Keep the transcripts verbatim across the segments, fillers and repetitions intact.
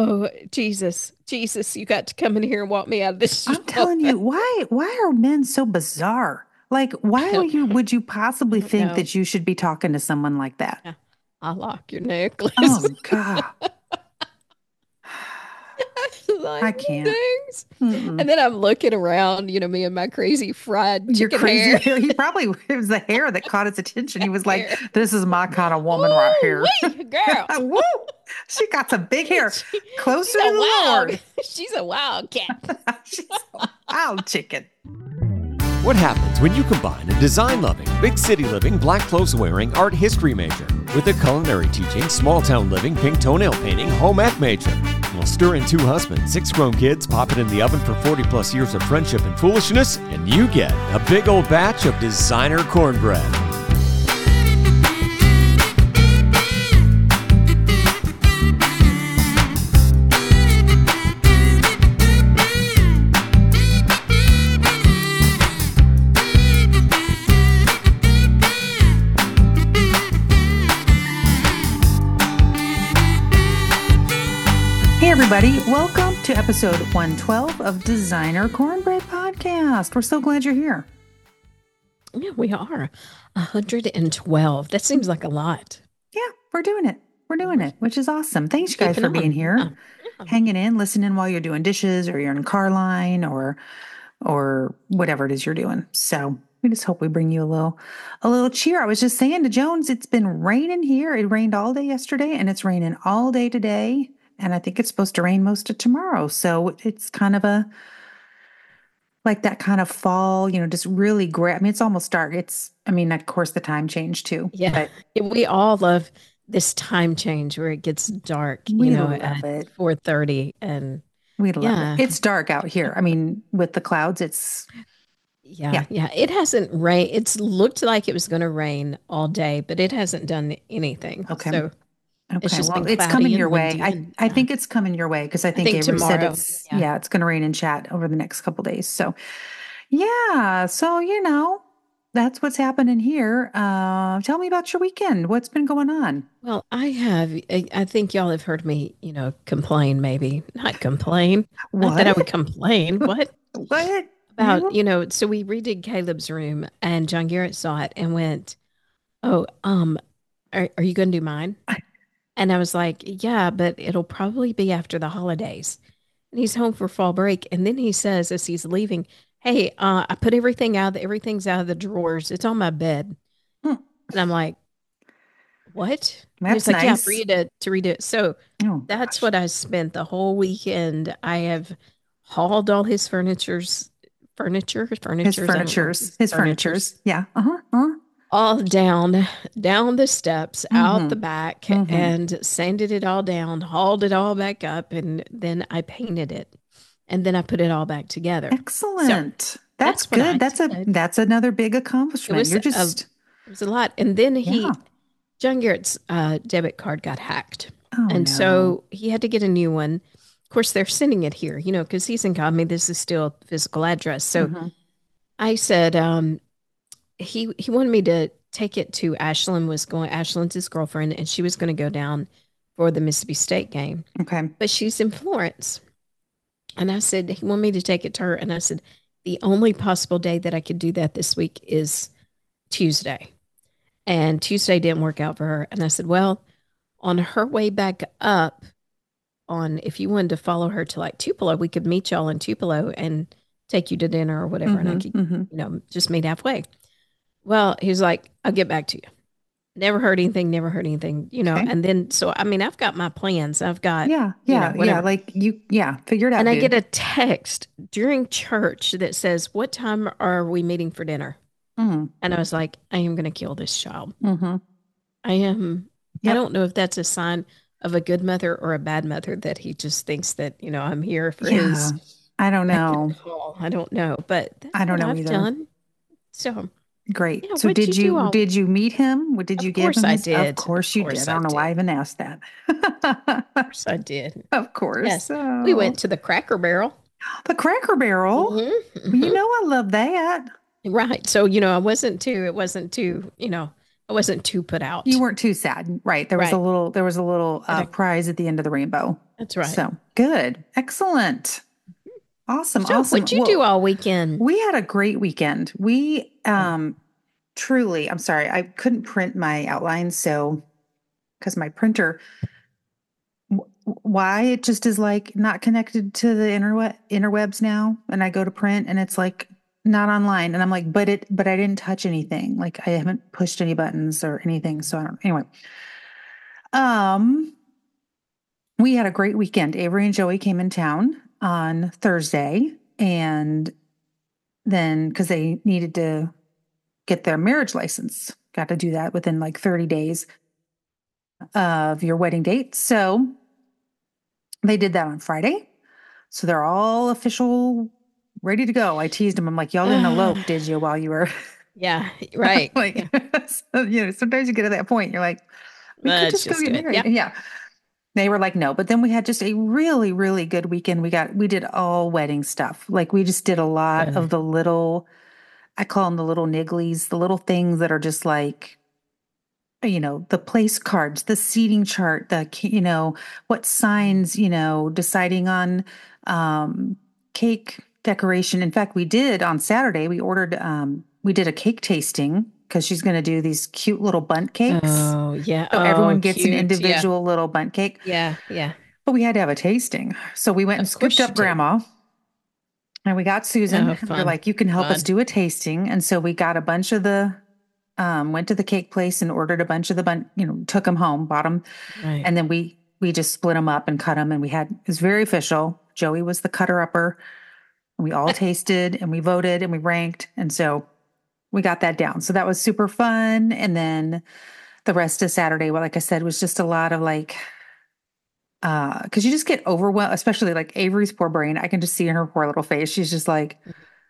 Oh, Jesus, Jesus, you got to come in here and walk me out of this I'm job. telling you, why why are men so bizarre? Like, I why would don't, you would you I possibly don't think know. that you should be talking to someone like that? Yeah, I like your necklace. Oh God. Like I can't. things. And Mm-mm. then I'm looking around, you know, me and my crazy fried Your chicken crazy hair. hair. He probably it was the hair that caught his attention. He was like, Hair. "This is my kind of woman right Ooh, here." wait, girl. Woo! She got some big hair. She, she's Closer to a the wild, Lord. she's a wild cat. She's a wild chicken. What happens when you combine a design-loving, big city living, black clothes-wearing art history major with a culinary teaching, small-town living, pink toenail painting, home ec major? Well, stir in two husbands, six grown kids, pop it in the oven for forty plus years of friendship and foolishness, and you get a big old batch of designer cornbread. Hey, everybody. Welcome to episode one twelve of Designer Cornbread Podcast. We're so glad you're here. Yeah, we are. one hundred twelve. That seems like a lot. Yeah, we're doing it. We're doing it, which is awesome. Thanks, you guys, Keeping for being on. here, Yeah. Yeah. hanging in, listening while you're doing dishes or you're in car line or or whatever it is you're doing. So we just hope we bring you a little a little cheer. I was just saying to Jones, it's been raining here. It rained all day yesterday and it's raining all day today. And I think it's supposed to rain most of tomorrow. So it's kind of a like that kind of fall, you know, just really great. I mean, it's almost dark. It's, I mean, of course, the time change too. Yeah. But Yeah, we all love this time change where it gets dark, you we know, love at it. four thirty. And We love yeah, it. It's dark out here. I mean, with the clouds, it's, yeah, yeah. yeah. It hasn't rained. It's looked like it was going to rain all day, but it hasn't done anything. Okay. So it's Okay. just Well, been it's coming cloudy your and way. windy. I, And I yeah, think it's coming your way because I I think think Avery said tomorrow. it's, Yeah. yeah, it's going to rain in chat over the next couple days. So, yeah. So, you know, that's what's happening here. Uh, tell me about your weekend. What's been going on? Well, I have, I I think y'all have heard me, you know, complain, maybe not complain. Not that I would What? complain. What? What? About, You? you know, so we redid Caleb's room and John Garrett saw it and went, "Oh, um, are, are you going to do mine?" And I was like, "Yeah, but it'll probably be after the holidays." And he's home for fall break. And then he says, as he's leaving, "Hey, uh, I put everything out, everything's out of the drawers. It's on my bed." Hmm, And I'm like, "What?" And he's that's like, "Yeah, for nice. you to, to read it." So Oh, that's gosh. what I spent the whole weekend. I have hauled all his furniture's furniture, His furnitures, I don't know, furnitures, his his furnitures furnitures. Yeah. Uh-huh. Uh-huh. all down, down the steps, out the Mm-hmm. back, Mm-hmm. and sanded it all down, hauled it all back up, and then I painted it. And then I put it all back together. So Excellent. That's that's what good. I That's a did. that's another big It accomplishment. was You're a just it was a lot. And then yeah. he John Garrett's uh, debit card got hacked. Oh And no. so he had to get a new one. Of course, they're sending it here, you know, because he's in Godme. This is still a physical address. So Mm-hmm. I said, um, he he wanted me to take it to Ashlyn was going Ashlyn's his girlfriend, and she was going to go down for the Mississippi State game. Okay. But she's in Florence. And I said, he wanted me to take it to her. And I said, the only possible day that I could do that this week is Tuesday. And Tuesday didn't work out for her. And I said, well, on her way back up, on if you wanted to follow her to like Tupelo, we could meet y'all in Tupelo and take you to dinner or whatever. And I could, Mm-hmm. Mm-hmm. you know, just meet halfway. Well, he was like, I'll get back to you. Never heard anything, never heard anything, you know. Okay. And then, so, I mean, I've got my plans. I've got, Yeah. you know, Yeah. Yeah. whatever. Like you, yeah, figure it And out, I get dude. a text during church that says, what time are we meeting for dinner? Mm-hmm. And I was like, I am going to kill this child. Mm-hmm. I am, I Yep. don't know if that's a sign of a good mother or a bad mother that he just thinks that, you know, I'm here for Yeah. his I don't beck and know. call. I don't know, but I that's don't what know I've either. done. So, Great. yeah, So what'd you did do you all? did you meet him? What did Of you give course him I his? Of did. Of course you did. course I I don't know why I did. even asked that. Of course I did. Of course. Yes. We So went to the Cracker Barrel. the Cracker Barrel. Hmm Well, you hmm know I love that. Right. So, you know, I wasn't too, it wasn't too, you know, I wasn't too put out. You weren't too sad, right? There was Right. a little, there was a little uh, I- prize at the end of the rainbow. That's right. So good, excellent, awesome, So awesome. what'd you Well, do all weekend? we had a great weekend. We um, truly, I'm sorry, I couldn't print my outlines, so because my printer, w- why it just is like not connected to the interweb interwebs now, and I go to print and it's like not online, and I'm like, but it, but I didn't touch anything, like I haven't pushed any buttons or anything, so I don't. Anyway, um, we had a great weekend. Avery and Joey came in town on Thursday, and then because they needed to get their marriage license, got to do that within like thirty days of your wedding date. So they did that on Friday. So they're all official, ready to go. I teased them. I'm like, y'all didn't elope, did you, while you were Yeah, right. like, so, you know, sometimes you get to that point, you're like, we could Let's just, just go do get it. married. Yeah. Yeah. They were like, no, but then we had just a really, really good weekend. We got, we did all wedding stuff. Like we just did a lot Good. of the little, I call them the little nigglies, the little things that are just like, you know, the place cards, the seating chart, the, you know, what signs, you know, deciding on um, cake decoration. In fact, we did on Saturday, we ordered, um, we did a cake tasting because she's going to do these cute little bundt cakes. Oh, yeah. So oh, everyone gets cute. an individual little bundt cake. Yeah, yeah. But we had to have a tasting. So we went and Of course scooped you up did. Grandma. And we got Susan. Oh, and we're fun. like, you can help us Fun. do a tasting. And so we got a bunch of the, um, went to the cake place and ordered a bunch of the bun, you know, took them home, bought them. Right. And then we, we just split them up and cut them. And we had, it was very official. Joey was the cutter upper. And we all tasted and we voted and we ranked. And so we got that down. So that was super fun. And then the rest of Saturday, well, like I said, was just a lot of like, uh, cause you just get overwhelmed, especially like Avery's poor brain. I can just see in her poor little face. She's just like,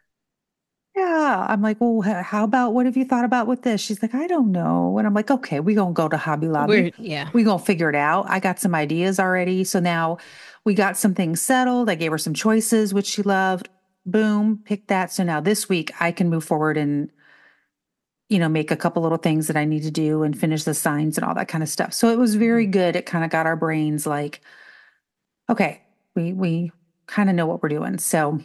yeah. I'm like, well, h- how about, what have you thought about with this? She's like, I don't know. And I'm like, okay, we gonna go to Hobby Lobby. We're, yeah. We gonna figure it out. I got some ideas already. So now we got some things settled. I gave her some choices, which she loved. Boom, pick that. So now this week I can move forward and, you know, make a couple little things that I need to do and finish the signs and all that kind of stuff. So it was very good. It kind of got our brains like, okay, we we kind of know what we're doing. So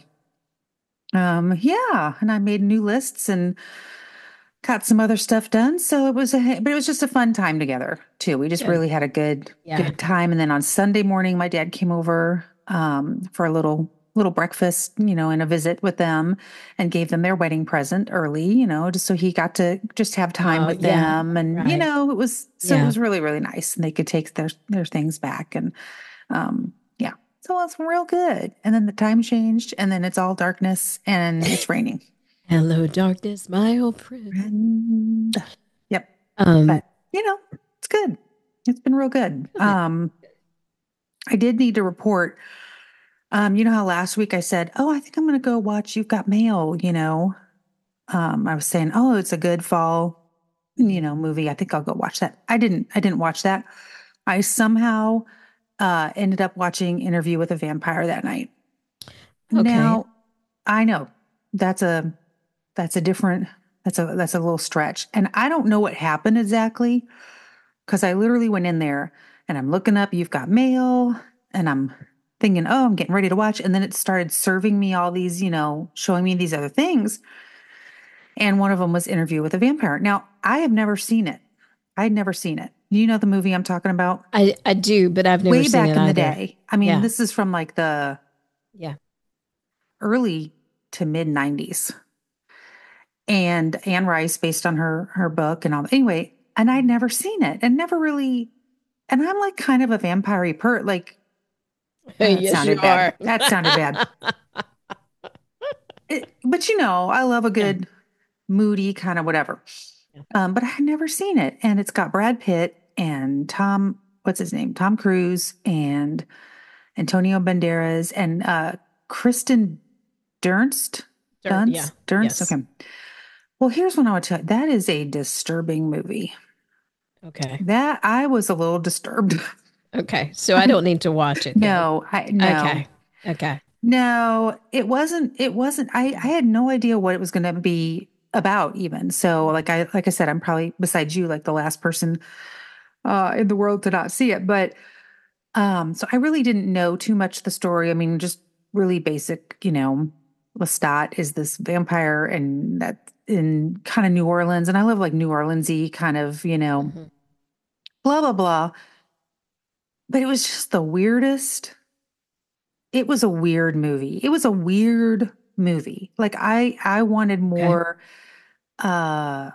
um yeah, and I made new lists and got some other stuff done. So it was a but it was just a fun time together too. We just Good. really had a good Yeah. good time. And then on Sunday morning my dad came over um for a little little breakfast, you know, and a visit with them and gave them their wedding present early, you know, just so he got to just have time Oh, with yeah, them. And, you right. know, it was, so it Yeah. was really, really nice. And they could take their, their things back. And, um, yeah, so it's real good. And then the time changed and then it's all darkness and it's raining. Hello, darkness, my old friend. And, yep. Um, But, you know, it's good. It's been real good. Okay. Um, I did need to report, um, you know how last week I said, oh, I think I'm going to go watch You've Got Mail, you know, um, I was saying, oh, it's a good fall, you know, movie. I think I'll go watch that. I didn't, I didn't watch that. I somehow, uh, ended up watching Interview with a Vampire that night. Okay. Now I know that's a, that's a different, that's a, that's a little stretch. And I don't know what happened exactly. Cause I literally went in there and I'm looking up, You've Got Mail, and I'm thinking, oh, I'm getting ready to watch. And then it started serving me all these, you know, showing me these other things. And one of them was Interview with a Vampire. Now, I have never seen it. I'd never seen it. You know the movie I'm talking about? I, I do, but I've never Way seen back it in the either. day. I mean, Yeah. this is from like the Yeah. early to mid nineties. And Anne Rice, based on her her book and all. Anyway, and I'd never seen it and never really. And I'm like kind of a vampire-y per like. That Yes, sounded you bad. are. That sounded bad. It- but you know, I love a good moody kind of whatever. Yeah. Um, but I had never seen it, and it's got Brad Pitt and Tom. What's his name? Tom Cruise and Antonio Banderas and uh, Kristen Dunst. Dur- Dunst. yeah. Dunst. Yes. Okay. Well, here's what I would tell you. That is a disturbing movie. Okay. That I was a little disturbed. Okay. So I don't need to watch it. then. No, I no. Okay. Okay. No, it wasn't. It wasn't. I, I had no idea what it was going to be about even. So like I, like I said, I'm probably besides you, like the last person uh, in the world to not see it. But um, so I really didn't know too much the story. I mean, just really basic, you know, Lestat is this vampire and that in kind of New Orleans. And I love like New Orleans-y kind of, you know, Mhm. blah, blah, blah. But it was just the weirdest. It was a weird movie. It was a weird movie. Like I, I wanted Okay. more, uh,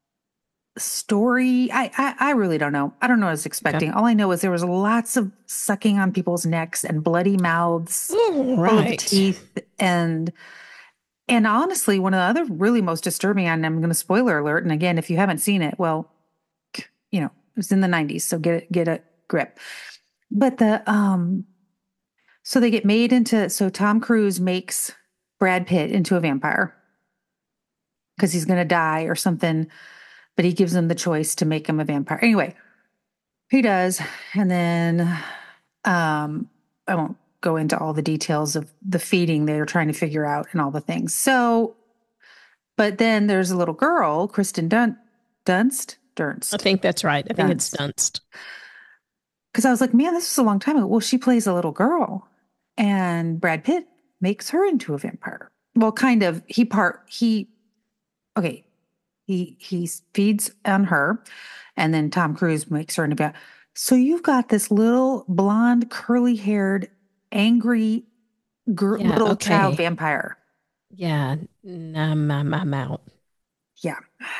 story. I, I I really don't know. I don't know what I was Okay. expecting. All I know is there was lots of sucking on people's necks and bloody mouths All full of right. teeth and and honestly, one of the other really most disturbing, and I'm going to spoiler alert. And again, if you haven't seen it, well, you know, it was in the nineties, so get it, get a grip. But the um, so they get made into so Tom Cruise makes Brad Pitt into a vampire because he's going to die or something, but he gives him the choice to make him a vampire. Anyway, he does. And then um, I won't go into all the details of the feeding they're trying to figure out and all the things. So, but then there's a little girl, Kristen Dun- Dunst, Dunst. I think that's right. I think it's Dunst. Dunst. Because I was like, man, this was a long time ago. Well, she plays a little girl, and Brad Pitt makes her into a vampire. Well, kind of. He part he. Okay, he he feeds on her, and then Tom Cruise makes her into a vampire. So you've got this little blonde, curly-haired, angry gr- Yeah. little child Okay. vampire. Yeah. Nah, I'm, I'm, I'm out. Yeah,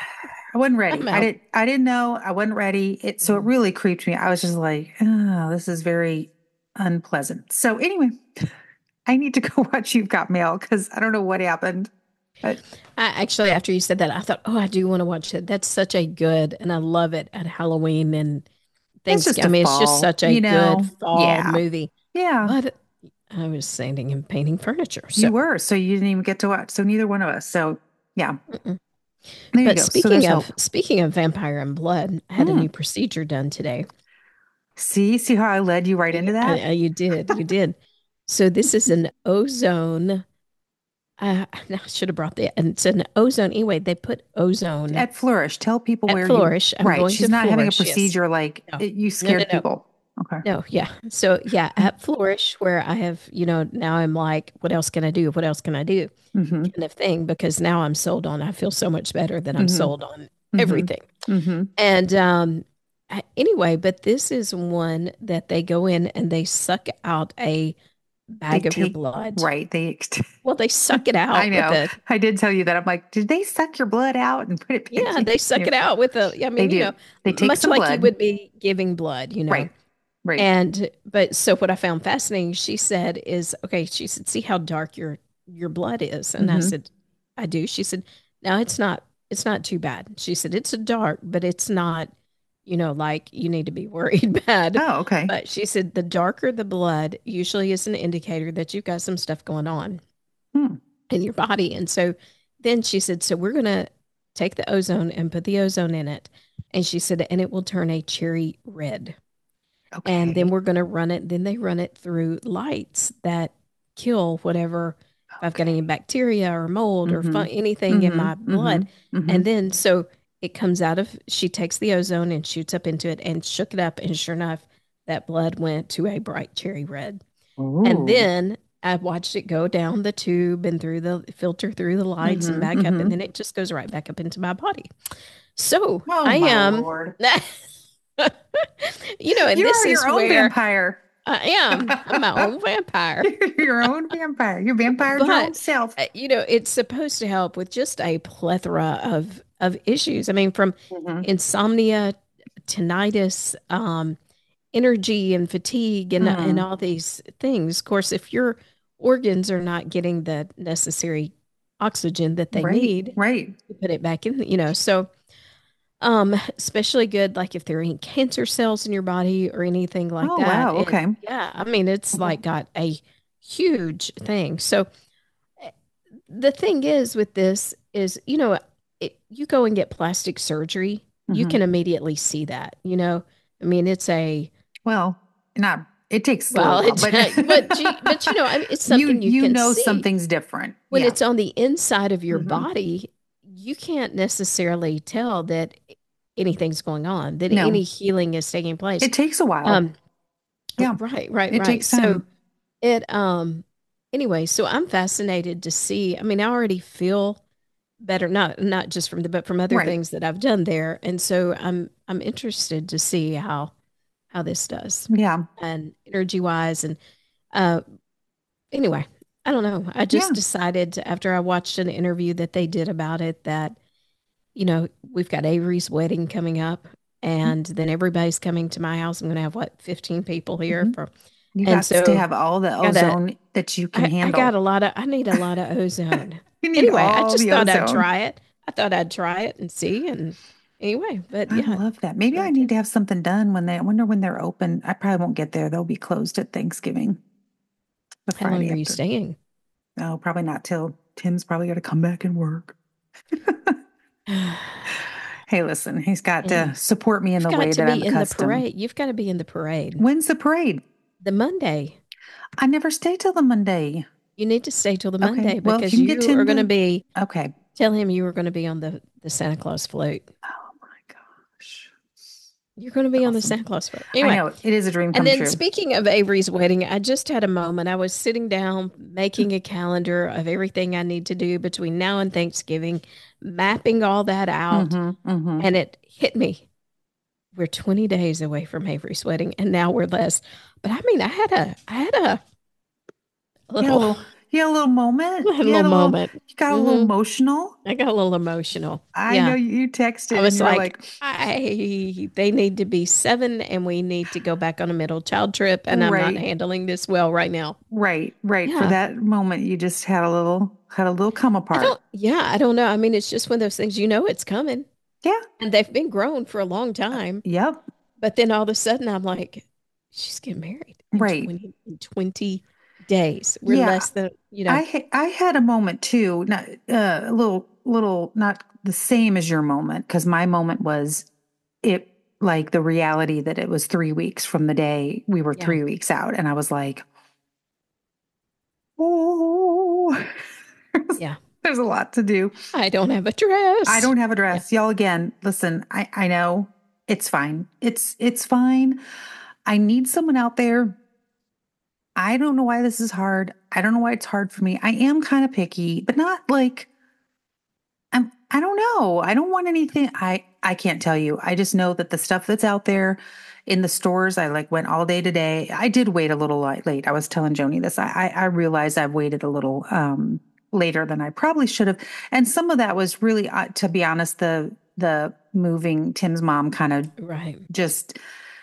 I wasn't ready. I'm I out. didn't. I didn't know. I wasn't ready. It so it Mhm. really creeped me. I was just like, oh, this is very unpleasant. So anyway, I need to go watch You've Got Mail because I don't know what happened. But I actually, after you said that, I thought, oh, I do want to watch it. That's such a good, and I love it at Halloween and it's just Thanksgiving. I a mean, it's just fall, such a you good know. fall Yeah, movie. yeah. But I was sanding and painting furniture. So, You were, so you didn't even get to watch. So neither one of us. So yeah, mm-mm. there you But go. So speaking there's of hope. speaking of vampire and blood, I had a Hmm. new procedure done today. See, see how I led you right into You, I, that? I- you did, you did. So this is an ozone. Uh, I should have brought that. And it's an ozone. Anyway, they put ozone At Flourish, tell people at where you. Flourish. I'm Right, going she's to not having a Flourish. Yes. procedure like No, it, you no, no, scared no. people. Okay. No, yeah. So yeah, at Flourish, where I have, you know, now I'm like, what else can I do? What else can I do? Mm-hmm. Kind of thing, because now I'm sold on, I feel so much better that I'm Mm-hmm. sold on Mm-hmm. everything. Mm-hmm. And um I- anyway, but this is one that they go in and they suck out a They bag of your take blood. right. They. Well, they suck it I out with know. a, I did tell you that. I'm like, did they suck your blood out and put it back yeah, in? they suck Yeah, it out with a, I they mean, you do. know, They take much some like you blood. would be giving blood, you know. Right. Right. And but so what I found fascinating, she said, is okay, she said, see how dark your your blood is. And I Mm-hmm. said, I do. She said, no, it's not, it's not too bad. She said, it's a dark, but it's not, you know, like you need to be worried bad. Oh, okay. But she said the darker the blood usually is an indicator that you've got some stuff going on Hmm. in your body. And so then she said, so we're gonna take the ozone and put the ozone in it. And she said, and it will turn a cherry red. And then Okay. we're going to run it. Then they run it through lights that kill whatever, if I've got any Okay. bacteria or mold or Mm-hmm. fun, anything in my Mm-hmm. blood. Mm-hmm. Mm-hmm. And then so it comes out of, she takes the ozone and shoots up into it and shook it up. And sure enough, that blood went to a bright cherry red. And Ooh. then I watched it go down the tube and through the filter through the lights and Mm-hmm. back up. Mm-hmm. And then it just goes right back up into my body. So Oh I my am. Lord. You know, and You this are is your own where vampire. I am. I'm my own vampire. You're your own vampire. You're vampired your own But self. uh, you know, it's supposed to help with just a plethora of of issues. I mean, from Mm-hmm. insomnia, tinnitus, um, energy and fatigue and and Mm. all these things. Of course, if your organs are not getting the necessary oxygen that they Right. need, Right. you put it back in, you know. So Um, especially good, like if there are any cancer cells in your body or anything like Oh, that. wow. It, Okay. yeah, I mean, it's Mhm. like got a huge thing. So eh, the thing is with this is, you know, it, you go and get plastic surgery, you Mhm. can immediately see that, you know. I mean, it's a, Well, not. It takes a little well, while, it's, but but you, but you know, I mean, it's you something you you can know see something's different. when Yeah. it's on the inside of your Mhm. body. you can't necessarily tell that anything's going on, that No, any healing is taking place. it takes a while. Um, Yeah, right, right, it right. takes So time. it um anyway, so I'm fascinated to see. I mean, I already feel better, not not just from the but from other Right. things that I've done there. And so I'm I'm interested to see how how this does Yeah. and energy wise. And uh anyway, I don't know. I Yeah. just decided to, after I watched an interview that they did about it, that, you know, we've got Avery's wedding coming up, and then everybody's coming to my house. I'm going to have what, fifteen people here Mhm. for, You and got to so have all the I gotta, ozone that you can I, I got handle. a lot of, I need a lot of ozone. You need Anyway, I all just the thought I'd ozone. try it. I thought I'd try it and see. And anyway, but I yeah, love that. Maybe so I I need did. to have something done when they, I wonder when they're open. I probably won't get there. They'll be closed at Thanksgiving, the How long Friday are you after. staying? No, probably not till Tim's probably got to come back and work. Hey, listen, he's got to And support me in you've the got way to that I'm be in the accustomed. parade. You've got to be in the parade. When's the parade? The Monday. I never stay till the Monday. You need to stay till the Okay. Monday Well, if you because can get you are Tim going to to, be, okay. tell him you were going to be on the, the Santa Claus float. Oh my gosh. You're going to be on the Awesome. Santa Claus float. I Anyway, know it is a dream and come then true. speaking of Avery's wedding, I just had a moment. I was sitting down making a calendar of everything I need to do between now and Thanksgiving, mapping all that out, Mm-hmm. Mm-hmm. and it hit me. We're twenty days away from Avery's wedding, and now we're less. But I mean, I had a, I had a You had a little, little, you had a little moment. I had a You little had a little, moment. you got a little hmm emotional. I got a little emotional. I know Yeah. you I texted and was you were like, like, I they need to be seven and we need to go back on a middle child trip and I'm not right, handling this well right now. right, right. For Yeah. that moment, you just had a little, had a little come I don't apart. yeah, I don't know. I mean, it's just one of those things, you know it's coming. Yeah. And they've been grown for a long time. Yep. But then all of a sudden I'm like, she's getting married in Right. twenty in twenty days. We're Yeah. less than, you know, I ha- I had a moment too, not uh, a little little not the same as your moment because my moment was it like the reality that it was three weeks from the day we were yeah. three weeks out, and I was like, oh, Yeah. there's a lot to do. I don't have a I dress. don't have a Yeah. dress, y'all. Again, listen, I I know it's fine. It's it's fine. I need someone out there. I don't know why this is hard. I don't know why it's hard for me. I am kind of picky, but not like I'm I don't know. I don't want anything. I I can't tell you. I just know that the stuff that's out there in the stores, I like went all day today. I did wait a little li- late. I was telling Joni this. I I, I realized I've waited a little um later than I probably should have. And some of that was really uh, to be honest, the the moving Tim's mom kind of Right. just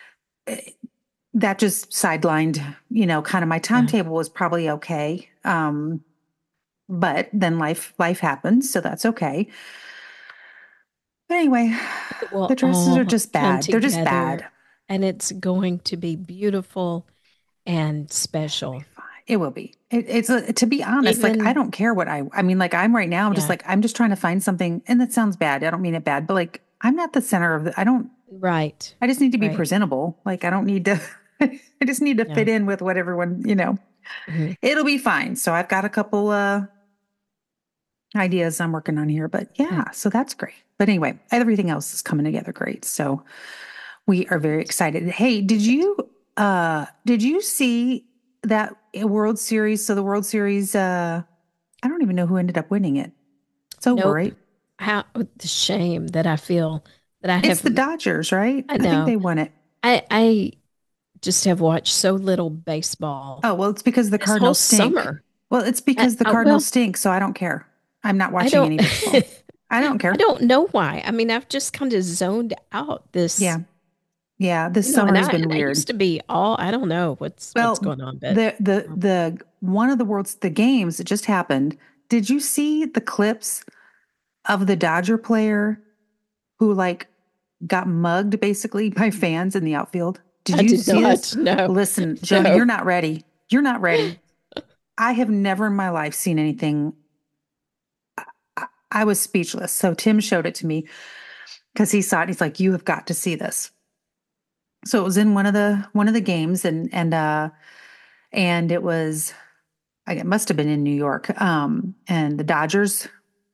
that just sidelined, you know, kind of my Yeah. timetable was probably okay. Um, but then life life happens, so that's okay. But anyway, It the will dresses are all just come bad. They're just together bad. and it's going to be beautiful and special. It will be. It, it's a, to be honest, like I Even, don't care what I. I mean, like I'm right now. I'm just yeah, like I'm just trying to find something, and that sounds bad. I don't mean it bad, but like I'm not the center of the. I don't. right, I just need to be right. presentable. Like I don't need to. I just need to Yeah. fit in with what everyone. You know, Mhm. it'll be fine. So I've got a couple uh ideas I'm working on here, but yeah, Good. so that's great. But anyway, everything else is coming together great. So we are very excited. Hey, did you uh did you see that World Series? So the World Series, uh I don't even know who ended up winning it. It's over, Nope. right? How the shame that I feel that I It's have. the Dodgers, right? I I think know. they won it. I I just have watched so little baseball Oh, well, it's because the this whole Cardinals stink. summer. Well, it's I, because the I, Cardinals well, stink, so I don't care. I'm not I watching don't. any baseball. I don't I care. don't know why. I mean, I've just kind of zoned out this, Yeah. Yeah, this you know, summer and has I been and I weird. used to be all. I don't know what's what's Well, going on, but the the um, the one of the world's the games that just happened. Did you see the clips of the Dodger player who like got mugged basically by fans in the outfield? Did I you did see this? not know. Listen, Joni, No. you're not ready. You're not ready. I have never in my life seen anything. I, I was speechless. So Tim showed it to me because he saw it. He's like, "You have got to see this." So it was in one of the one of the games, and and uh and it was it must have been in New York. Um, and the Dodgers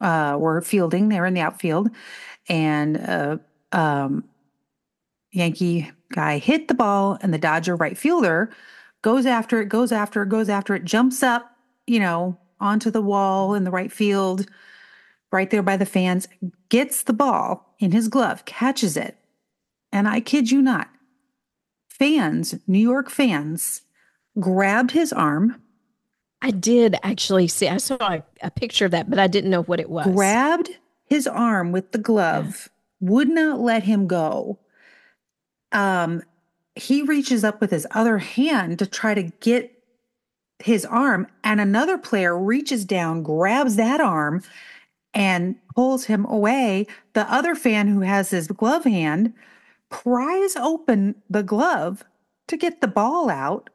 uh, were fielding. They were in the outfield, and uh, um, Yankee guy hit the ball, and the Dodger right fielder goes after it, goes after it, goes after it, jumps up, you know, onto the wall in the right field, right there by the fans, gets the ball in his glove, catches it. And I kid you not, fans, New York fans, grabbed his arm. I did actually see, I saw a, a picture of that, but I didn't know what it was. Grabbed his arm with the glove, yeah. would not let him go. Um, he reaches up with his other hand to try to get his arm, and another player reaches down, grabs that arm, and pulls him away. The other fan who has his glove hand pries open the glove to get the ball out.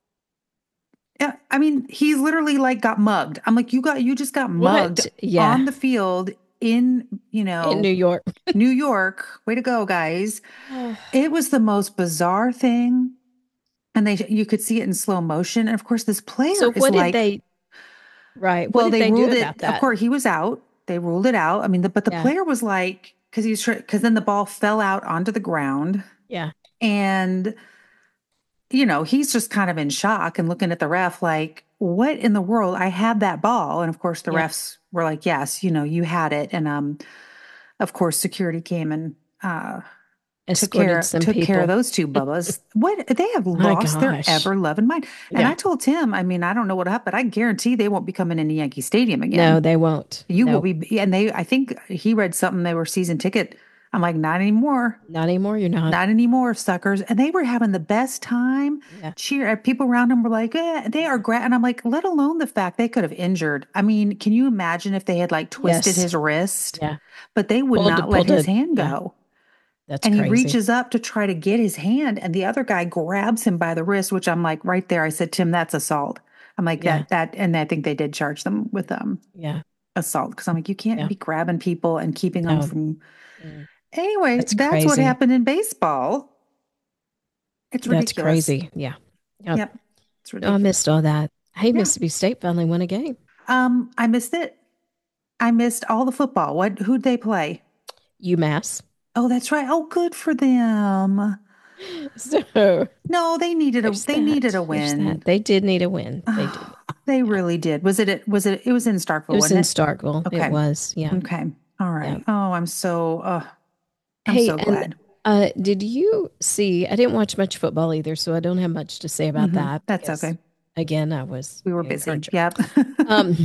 Yeah, I mean, he's literally like got mugged. I'm like, you got, you just got mugged yeah. on the field in, you know, in New York. New York. Way to go, guys. It was the most bizarre thing. And they, you could see it in slow motion. And of course, this player so is what did like, they, right. Well, what did they, they ruled do it. about that? Of course, he was out. They ruled it out. I mean, the, but the yeah. player was like, cause he was, cause then the ball fell out onto the ground. Yeah. And, you know, he's just kind of in shock and looking at the ref like, what in the world? I had that ball. And of course the yeah. refs were like, yes, you know, you had it. And, um, of course security came and, uh, took care, took people. care of those two Bubbas. What they have lost their ever loving mind. And yeah. I told Tim, I mean, I don't know what happened, but I guarantee they won't be coming into Yankee Stadium again. No, they won't. You nope. will be. And they, I think he read something, they were season ticket. I'm like, not anymore. Not anymore. You're not. Not anymore, suckers. And they were having the best time. Yeah. Cheer. People around them were like, eh, they are great. And I'm like, let alone the fact they could have injured. I mean, can you imagine if they had like twisted yes. his wrist? Yeah. But they would pulled not to, let his to, hand yeah. go. That's and crazy. he reaches up to try to get his hand, and the other guy grabs him by the wrist, which I'm like, right there. I said, Tim, that's assault. I'm like, yeah. that, that, and I think they did charge them with um, yeah, assault. Because I'm like, you can't yeah. be grabbing people and keeping no. them from. Mm. Anyway, that's, that's what happened in baseball. It's ridiculous. That's crazy. Yeah. Yep. yep. It's ridiculous. Oh, I missed all that. Hey, yeah. Mississippi State finally won a game. Um, I missed it. I missed all the football. What? Who'd they play? UMass. Oh, that's right. Oh, good for them. So no, they needed a they that. needed a win. That. They did need a win. They did. They really did. Was it? Was it? It was in Starkville. It was wasn't in it? Starkville. Okay. It was. Yeah. Okay. All right. Yeah. Oh, I'm so. Uh, I'm hey, so glad. And, uh, did you see? I didn't watch much football either, so I don't have much to say about mm-hmm. that. That's okay. Again, I was. We were busy. Yep. um,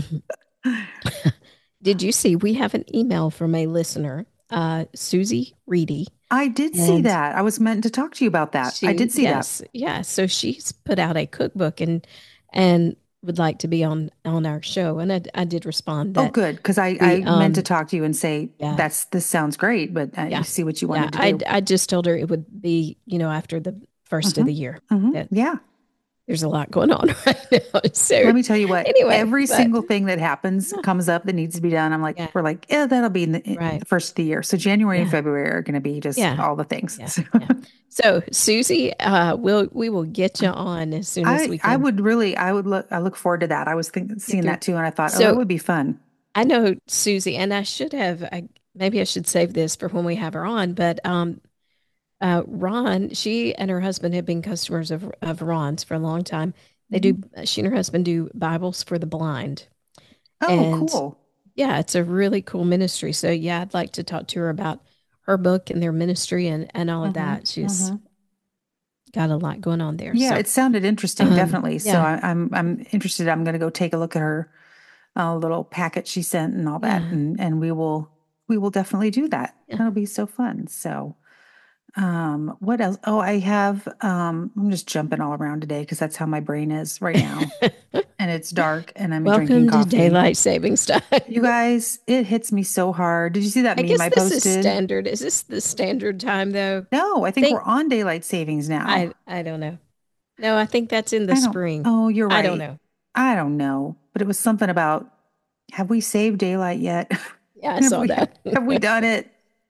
did you see? We have an email from a listener, uh, Susie Reedy. I did see that. I was meant to talk to you about that. She, I did see yes, that. Yeah. So she's put out a cookbook and and would like to be on on our show. And I, I did respond. That oh, good. Because I, we, I um, meant to talk to you and say, yeah. that's this sounds great, but I yeah. see what you wanted yeah, to do. I, I just told her it would be, you know, after the first mm-hmm. of the year. Mm-hmm. That yeah. There's a lot going on right now. So let me tell you what, anyway, every but, single thing that happens comes up that needs to be done. I'm like, yeah. we're like, yeah, that'll be in the, right. in the first of the year. So January yeah. and February are going to be just yeah. all the things. Yeah. So. yeah. So Susie, uh, we'll, we will get you on as soon as I, we can. I would really, I would look, I look forward to that. I was thinking, seeing that too. And I thought, so, oh, that would be fun. I know Susie, and I should have, I, maybe I should save this for when we have her on, but, um, uh, Ron, she and her husband have been customers of, of Ron's for a long time. They do, she and her husband do Bibles for the blind. Oh, and cool. Yeah, it's a really cool ministry. So yeah, I'd like to talk to her about her book and their ministry and, and all of mm-hmm, that. She's mm-hmm. got a lot going on there. Yeah, so, it sounded interesting, um, definitely. yeah. So I, I'm I'm interested. I'm going to go take a look at her uh, little packet she sent and all that, yeah. and and we will we will definitely do that. Yeah. That'll be so fun. So. Um, what else? Oh, I have, um, I'm just jumping all around today because that's how my brain is right now. And it's dark and I'm Welcome drinking coffee. To daylight savings time. You guys, it hits me so hard. Did you see that I meme guess I this posted? Is standard. Is this the standard time though? No, I think, think we're on daylight savings now. I, I don't know. No, I think that's in the spring. Oh, you're right. I don't know. I don't know, but it was something about, have we saved daylight yet? Yeah, I saw we, that. Have we done it?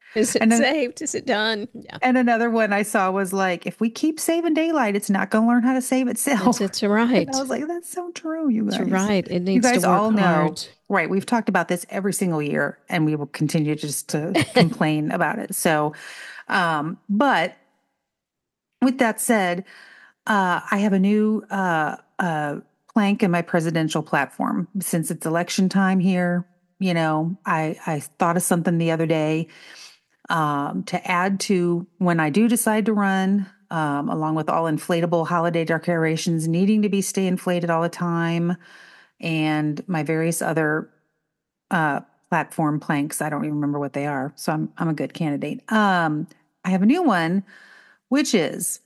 Is it And then, saved? Is it done? Yeah. and another one I saw was like, if we keep saving daylight, it's not going to learn how to save It's, itself. it's And right. I was like, that's so true, you It's guys. right. It You needs to guys work all know, hard. right? We've talked about this every single year, and we will continue just to complain about it. So, um, but with that said, uh, I have a new uh, uh, plank in my presidential platform since it's election time here. You know, I I thought of something the other day um, to add to when I do decide to run, um, along with all inflatable holiday decorations needing to be stay inflated all the time, and my various other uh, platform planks. I don't even remember what they are, so I'm I'm a good candidate. Um, I have a new one, which is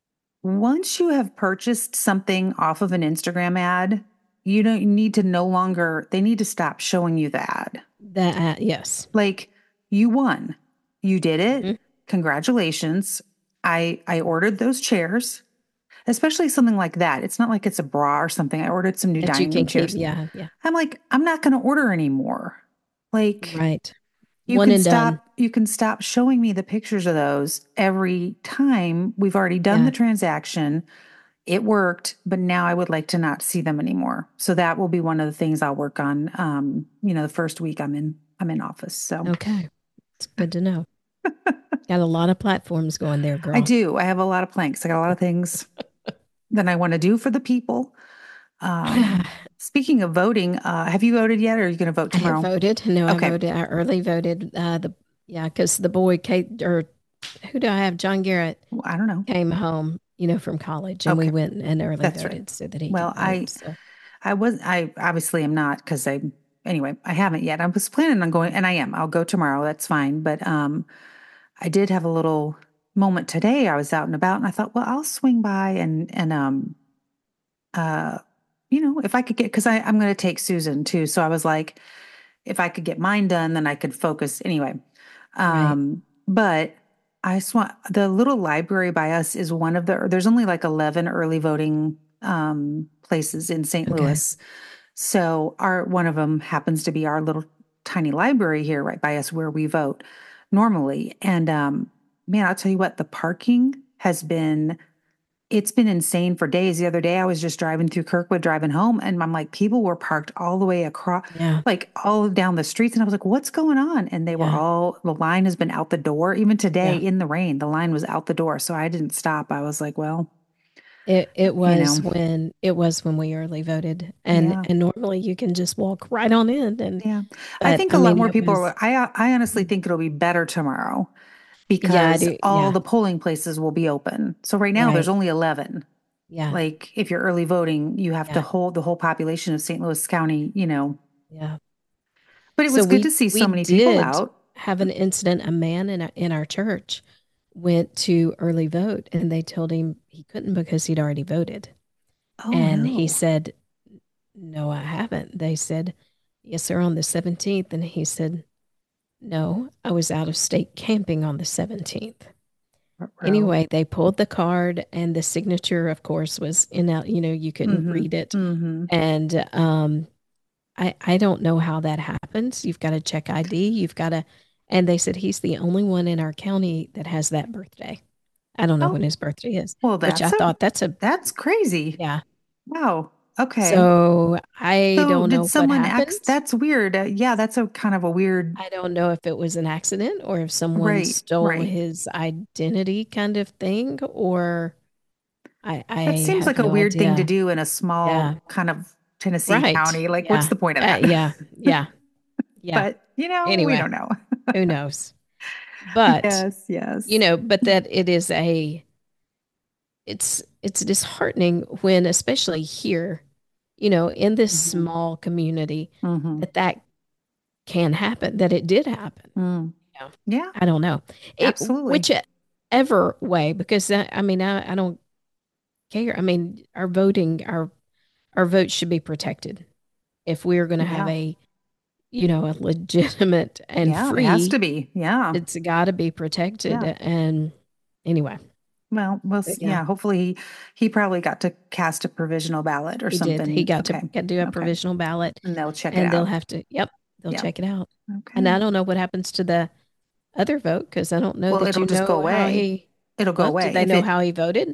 once you have purchased something off of an Instagram ad, you don't need to no longer, they need to stop showing you the ad. That, uh, yes. Like you won. You did it. Mhm. Congratulations. I I ordered those chairs, especially something like that. It's not like it's a bra or something. I ordered some new That you dining can room keep. chairs. Yeah. Yeah. I'm like, I'm not going to order anymore. Like Right. you One can and stop done. you can stop showing me the pictures of those every time. We've already done Yeah. the transaction. It worked, but now I would like to not see them anymore. So that will be one of the things I'll work on. Um, you know, the first week I'm in I'm in office. So Okay. It's good to know. Got a lot of platforms going there, girl. I do. I have a lot of planks. I got a lot of things that I want to do for the people. Um, speaking of voting, uh, have you voted yet, or are you going to vote I have tomorrow? voted. No, I Okay. voted. I early voted. Uh, the yeah, because the boy Kate or who do I have? John Garrett Well, I don't know. came home, you know, from college, and we Okay. went and early That's right. voted so that he Well, could I vote. So I was I obviously am not because I anyway, I haven't yet. I was planning on going and I am. I'll go tomorrow. That's fine. But um I did have a little moment today. I was out and about and I thought, well, I'll swing by and and um uh you know, if I could get because I I'm going to take Susan too. So I was like, if I could get mine done, then I could focus anyway. right, Um, but I swan the little library by us is one of the there's only like eleven early voting um places in Saint okay, Louis. So our one of them happens to be our little tiny library here right by us where we vote normally. And um man, I'll tell you what, the parking has been it's been insane for days. The other day, I was just driving through Kirkwood, driving home, and I'm like, people were parked all the way across, yeah, like all down the streets. And I was like, what's going on? And they were yeah, all, the line has been out the door. Even today yeah. in the rain, the line was out the door. So I didn't stop. I was like, well, It it you was know, when it was when we early voted, and yeah. and normally you can just walk right on in, and Yeah. I but think I a lot mean more it people was are, I, I honestly think it'll be better tomorrow yeah, I because do, all yeah, the polling places will be open. So right now there's right, only eleven. yeah, Like if you're early voting, you have to yeah, hold the whole population of Saint Louis County, you know. yeah. But it So was good we to see we so many people did out. have an incident. A man in our, in our church went to early vote, and they told him he couldn't because he'd already voted. Oh And he no. said, "No, I haven't." They said, "Yes, sir, on the seventeenth." And he said, "No, I was out of state camping on the seventeenth." Well, Anyway, they pulled the card, and the signature, of course, was in out, you know, you couldn't mm-hmm. read it. Mm-hmm. And um, I, I don't know how that happens. You've got to check I D. You've got to, and they said he's the only one in our county that has that birthday. I don't know Oh, when his birthday is, well, which I that's a thought that's a, that's crazy. yeah. Wow. Okay. So I So don't did know what someone act? happened. That's weird. Uh, yeah, that's a kind of a weird. I don't know if it was an accident or if someone Right. stole Right. his identity kind of thing, or I, I That seems have like a no weird thing to idea. do in a Yeah. small kind of Tennessee Right. county. Like, what's Yeah. the point of Uh, that? yeah. Yeah. Yeah. But you know, we Anyway, don't know. who knows? But, Yes. you Yes. know, but that it is a, it's, it's disheartening when, especially here, you know, in this Mm-hmm. small community, Mm-hmm. that that can happen, that it did happen. Mm. You know, Yeah. I don't know. It, Absolutely. whichever way, because I, I mean, I, I don't care. I mean, our voting, our, our votes should be protected. If we're going to have Yeah. a, you know, a legitimate and Yeah. It has free, to be. Yeah. it's got to be protected. Yeah. And anyway, Well, we'll but s- yeah, yeah. Hopefully, he, he probably got to cast a provisional ballot or he did. He something. got to Okay. get do a Okay. provisional ballot, And they'll check it and they'll out. have to. Yep, they'll Yeah. check it out. And Okay. I don't know what happens to the other vote? Because I don't know Well, that it'll you just know go how away. he. It'll go Well, away. did they If know it, how he voted?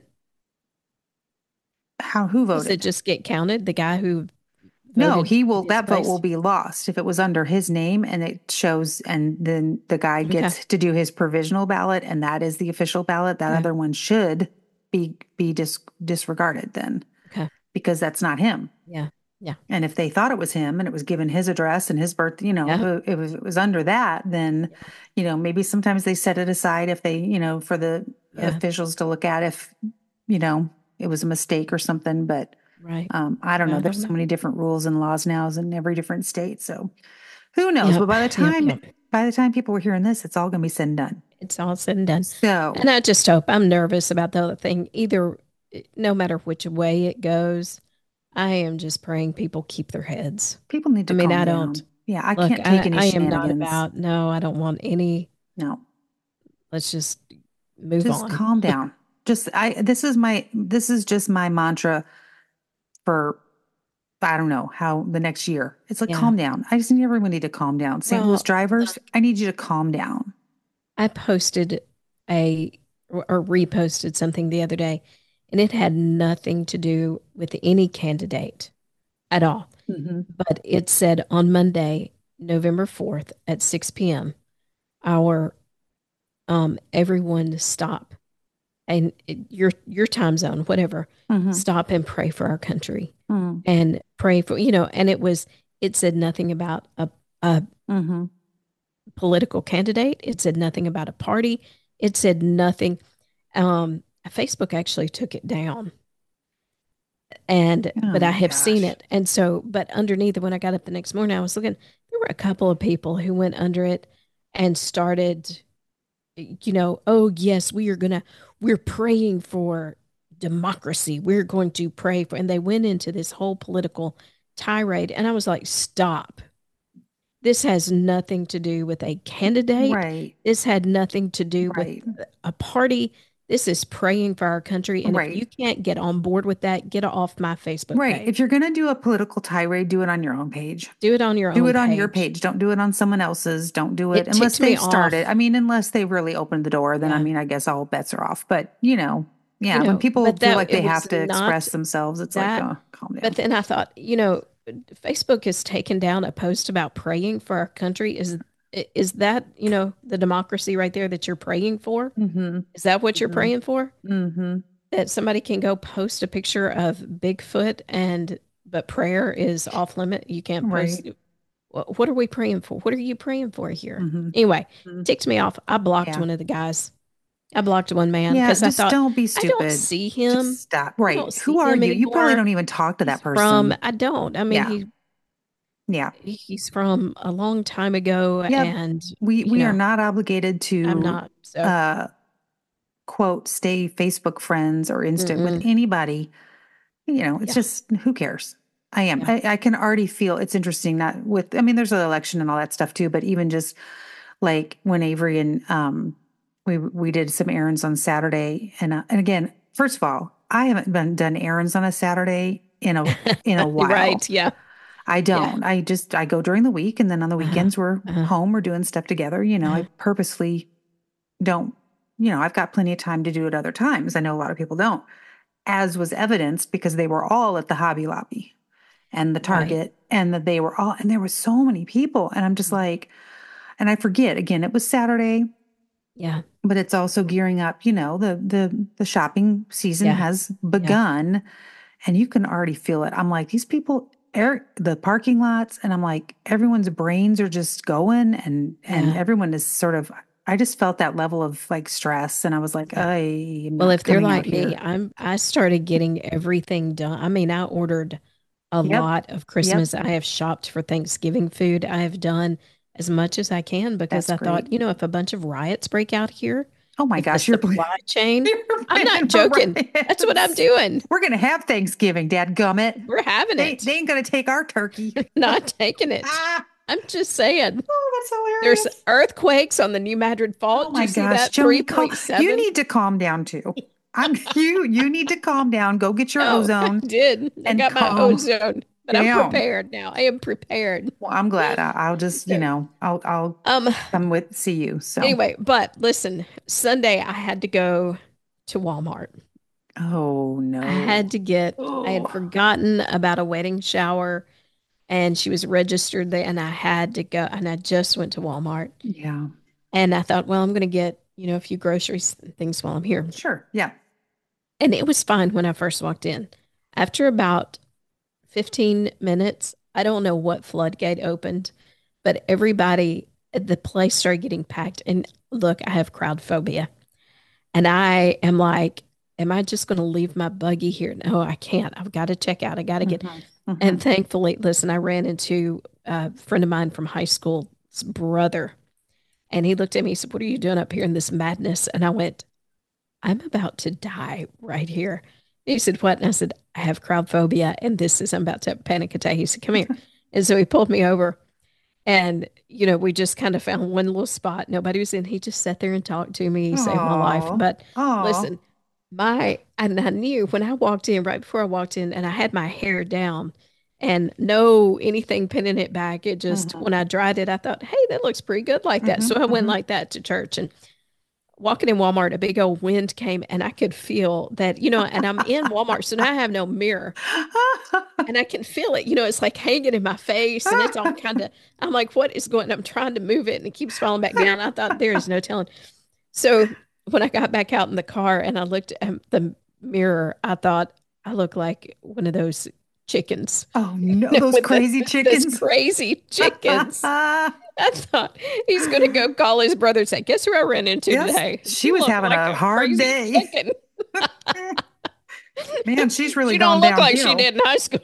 how who Does it voted? just get counted? The guy who No, voted he in will, his that vote will place? be lost if it was under his name and it shows, and then the guy Okay. gets to do his provisional ballot, and that is the official ballot. That Okay. other one should be be dis, disregarded then, Okay. because that's not him. Yeah. Yeah. And if they thought it was him and it was given his address and his birth, you know, Yeah. if it, it was it was under that, then, Yeah. you know, maybe sometimes they set it aside if they, you know, for the Yeah. officials to look at if, you know, it was a mistake or something. But Right. um, I don't know. I There's don't so know. many different rules and laws now in every different state. So who knows? Yep. But by the Yep. time Yep. by the time people were hearing this, it's all going to be said and done. It's all said and done. So And I just hope, I'm nervous about the other thing. Either, no matter which way it goes, I am just praying people keep their heads. people need to I mean, calm I down. don't, Yeah, I look, can't take I, any I am not shenanigans. about, no, I don't want any, No, let's just move just on. calm down. Just I. This is my. This is just my mantra for. I don't know how the next year. It's like Yeah. calm down. I just need everyone need to calm down. Saint Well, Louis drivers, I need you to calm down. I posted a, or reposted something the other day, and it had nothing to do with any candidate at all. Mm-hmm. But it said on Monday, November fourth at six p.m., our um, everyone stop, and it, your your time zone, whatever, Mm-hmm. stop and pray for our country Mm-hmm. and pray for, you know, and it was, it said nothing about a, a Mm-hmm. political candidate. It said nothing about a party. It said nothing. Um, Facebook actually took it down. And, Oh but I my have seen gosh. it. And so, but underneath it, when I got up the next morning, I was looking, there were a couple of people who went under it and started, you know, oh, yes, we are going to, we're praying for democracy. We're going to pray for, and they went into this whole political tirade. And I was like, stop. This has nothing to do with a candidate. Right. This had nothing to do Right. with a party. This is praying for our country. And Right. if you can't get on board with that, get off my Facebook Right. page. If you're going to do a political tirade, do it on your own page. Do it on your Do own it on your page. page. Don't do it on someone else's. Don't do it, It unless ticked me they've started. off. I mean, unless they really opened the door, then I Yeah. mean, I guess all bets are off. But you know, yeah, You know, when people but feel that- like it they have was to express not themselves, it's that- like, oh, calm down. But then I thought, you know, Facebook has taken down a post about praying for our country. Is is that, you know, the democracy right there that you're praying for? Mm-hmm. Is that what you're Mhm. praying for? Mm-hmm. That somebody can go post a picture of Bigfoot and but prayer is off limit. You can't post. What, what are we praying for? What are you praying for here? Mm-hmm. Anyway, Mhm. ticked me off. I blocked Yeah. one of the guys. I blocked one man Yeah, because I just thought don't be I stupid. don't see him. Just stop. I Right. don't see Who are him you? You probably anymore. don't even talk to that He's person. From I don't. I mean, Yeah. he yeah. he's from a long time ago, Yep. and We you we know, are not obligated to I'm not. So uh quote stay Facebook friends or Insta with Mm-mm. anybody. You know, it's Yeah. just who cares? I am. Yeah. I, I can already feel it's interesting. Not with. I mean, there's an election and all that stuff too. But even just like when Avery and um, we we did some errands on Saturday, and uh, and again, first of all, I haven't been done errands on a Saturday in a in a while. right? Yeah. I don't. I just I go during the week, and then on the Uh-huh. weekends we're Uh-huh. home. We're doing stuff together. You know, I Uh-huh. purposely don't. You know, I've got plenty of time to do it other times. I know a lot of people don't, as was evidenced because they were all at the Hobby Lobby and the Target, and that they were all, and there were so many people, and I'm just like, and I forget again. It was Saturday, Yeah. but it's also gearing up. You know, the the the shopping season Yeah. has begun, and you can already feel it. I'm like, these people. Air, the parking lots, and I'm like, everyone's brains are just going, and and Yeah. everyone is sort of. I just felt that level of like stress, and I was like, Yeah. I am Well, not if they're coming out like me, here. I'm I started getting everything done. I mean, I ordered a Yep. lot of Christmas. I have shopped for Thanksgiving food. I have done as much as I can because That's I thought, great. you know, if a bunch of riots break out here Oh my with gosh, the you're supply chain, you're I'm planning not for joking. riots. That's what I'm doing. We're gonna have Thanksgiving, Dad gummit. We're having They it. they ain't gonna take our turkey. Not taking it. ah, I'm just saying. oh, that's hilarious. There's earthquakes on the New Madrid Fault. Oh Did my you see gosh, that? Joni, cal- three point seven. you need to calm down too. I'm you. You need to calm down. Go get your Oh, I ozone. did. I and got my calm. ozone. but I'm Damn. prepared now. I am prepared. Well, I'm glad. I, I'll just, you know, I'll, I'll Um, come with, see you. So, anyway, but listen, Sunday I had to go to Walmart. oh I no. had to get, I had Oh, forgotten about a wedding shower and she was registered there and I had to go and I just went to Walmart yeah, and I thought, well, I'm going to get, you know, a few groceries and things while I'm here. sure. Yeah. And it was fine when I first walked in. After about fifteen minutes, I don't know what floodgate opened, but everybody at the place started getting packed. And look, I have crowd phobia. And I am like, am I just going to leave my buggy here? No, I can't. I've got to check out. I got to get. Mhm, mhm. And thankfully, listen, I ran into a friend of mine from high school's brother. And he looked at me, he said, what are you doing up here in this madness? And I went, I'm about to die right here. He said, what? And I said, I have crowd phobia. And this is, I'm about to have a panic attack. He said, come here. And so he pulled me over. And, you know, we just kind of found one little spot. Nobody was in. He just sat there and talked to me. He saved my life. Aw. But Aw. listen, my, and I knew when I walked in, right before I walked in, and I had my hair down and no anything pinning it back. It just, Mhm. when I dried it, I thought, hey, that looks pretty good like that. Mhm, So I went mhm. like that to church and walking in Walmart, a big old wind came and I could feel that, you know, and I'm in Walmart. So now I have no mirror and I can feel it, you know, it's like hanging in my face and it's all kind of, I'm like, what is going, I'm trying to move it and it keeps falling back down. I thought there is no telling. So when I got back out in the car and I looked at the mirror, I thought I look like one of those chickens. Oh no, You know, those with the- crazy Those chickens. crazy chickens. I thought he's going to go call his brother and say, guess who I ran into Yes, today? she You was look having like a hard crazy day. chicken." Man, she's really She gone don't look like she downhill. did in high school.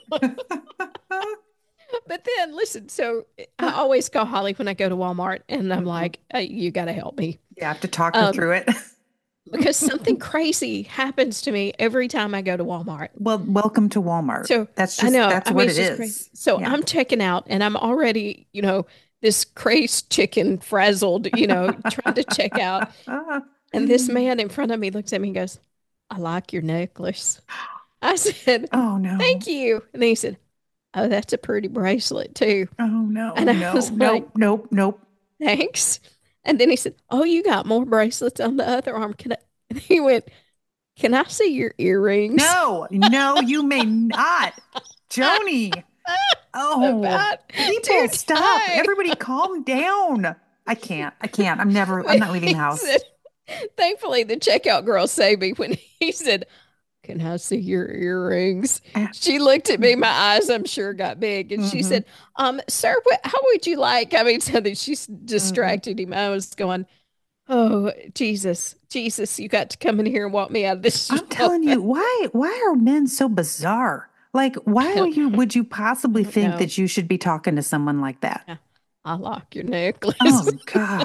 But then listen, so I always call Holly when I go to Walmart and I'm Mhm. like, hey, you got to help me You have to talk her Um, through it. because something crazy happens to me every time I go to Walmart. Well, welcome to Walmart. So that's I just know, that's I what mean, it it's just is. crazy. So Yeah. I'm checking out and I'm already, you know, this crazed chicken frazzled, you know, trying to check out. And this man in front of me looks at me and goes, I like your necklace. I said, Oh no. thank you. And then he said, oh, that's a pretty bracelet too. Oh no. And I no. was nope. like, nope. Nope. thanks. And then he said, oh, you got more bracelets on the other arm. Can I? And he went, can I see your earrings? No. No, you may not. Joni. Oh, About people two stop. times. Everybody calm down. I can't. I can't. I'm never I'm not leaving the He house. said- thankfully, the checkout girl saved me when he said, can I see your earrings? Uh, She looked at me, my eyes, I'm sure, got big. And she Mhm. said, um, sir, what, how would you like? I mean, so that she's distracted him. I was going, oh, Jesus, Jesus, you got to come in here and walk me out of this. I'm shop." telling you, why why are men so bizarre? Like, why would you would you possibly don't think know. that you should be talking to someone like that? I like your necklace. Oh God.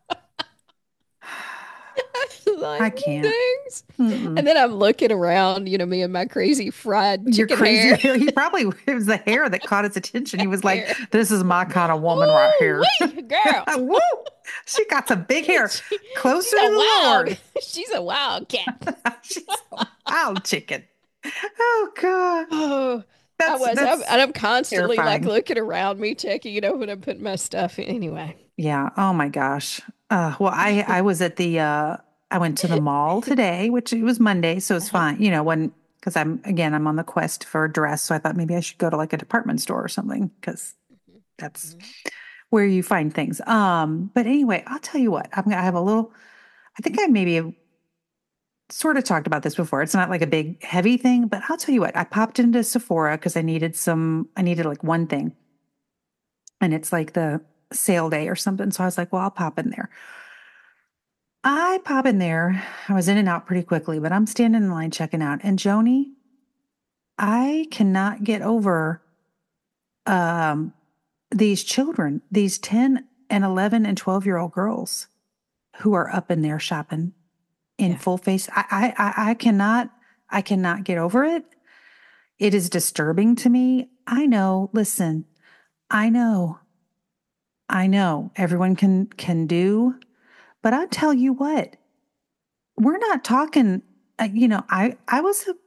Like, I can't. Thanks. Mm-mm. And then I'm looking around, you know, me and my crazy fried Your chicken crazy hair. hair. He probably it was the hair that caught his attention. He was like, Hair. "This is my kind of woman right here." Ooh-wee, girl. Woo! She got some big hair. She- Closer she's to a the wild, Lord. she's a wild cat. She's a wild chicken. Oh God. Oh, I That's was. I'm, that's and I'm constantly like terrifying. looking around me, checking, you know, when I'm putting my stuff in. Anyway. Yeah. Oh my gosh. Uh, well, I I was at the uh, I went to the mall today, which it was Monday, so it's Uh-huh. fine. You know, when because I'm again I'm on the quest for a dress, so I thought maybe I should go to like a department store or something because that's Mhm. where you find things. Um, but anyway, I'll tell you what. I'm gonna I have a little. I think I maybe have sort of talked about this before. It's not like a big heavy thing, but I'll tell you what. I popped into Sephora because I needed some. I needed like one thing, and it's like the sale day or something. So I was like, well, I'll pop in there. I pop in there. I was in and out pretty quickly, but I'm standing in line checking out. And Joni, I cannot get over um, these children, these ten and eleven and twelve year old girls who are up in there shopping in Yeah. full face. I, I, I, I cannot, I cannot get over it. It is disturbing to me. I know, listen, I know, I know everyone can, can do, but I'll tell you what, we're not talking, uh, you know, I, I was a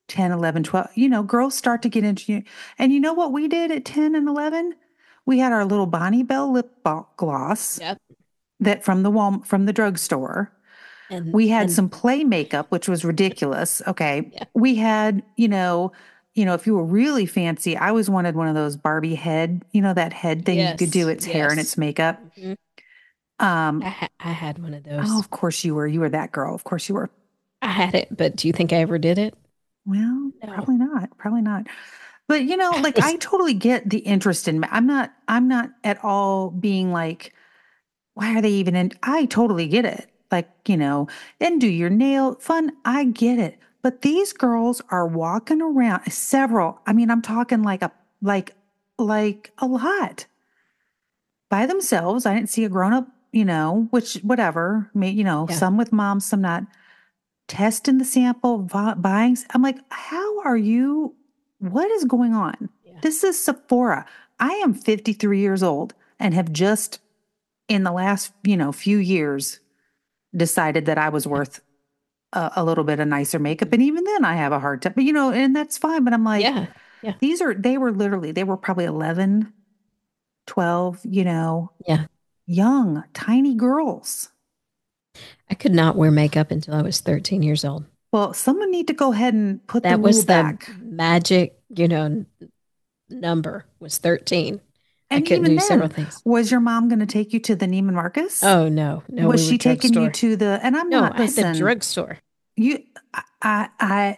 ten, eleven, twelve, you know, girls start to get into, and you know what we did at ten and eleven? We had our little Bonnie Bell lip gloss Yep. that from the wall, from the drugstore. And we had and, some play makeup, which was ridiculous. Okay. Yeah. We had, you know, you know, if you were really fancy, I always wanted one of those Barbie head, you know, that head thing yes, you could do its yes. hair and its makeup. Mm-hmm. Um, I, ha- I had one of those. Oh, of course you were. You were that girl. Of course you were. I had it, but do you think I ever did it? Well, No. probably not. Probably not. But you know, like I totally get the interest in. I'm not. I'm not at all being like, why are they even in? I totally get it. Like, you know, and do your nail fun. I get it. But these girls are walking around, several. I mean, I'm talking like a like like a lot by themselves. I didn't see a grown up, you know, which whatever. Me, you know, Yeah. some with moms, some not. Testing the sample, bu- buying. I'm like, how are you? What is going on? Yeah. This is Sephora. I am fifty-three years old and have just in the last, you know, few years decided that I was worth a, a little bit of nicer makeup. And even then I have a hard time, but you know, and that's fine. But I'm like, Yeah. Yeah. these are, they were literally, they were probably eleven, twelve, you know, Yeah. young, tiny girls. I could not wear makeup until I was thirteen years old. Well, someone need to go ahead and put that the was rule the back. magic, you know, number was thirteen. And I couldn't even do then, several things. Was your mom going to take you to the Neiman Marcus? Oh no, no. Was we she were taking you drugstore. to the? And I'm No, not. I Listen, had the drugstore. You, I, I, I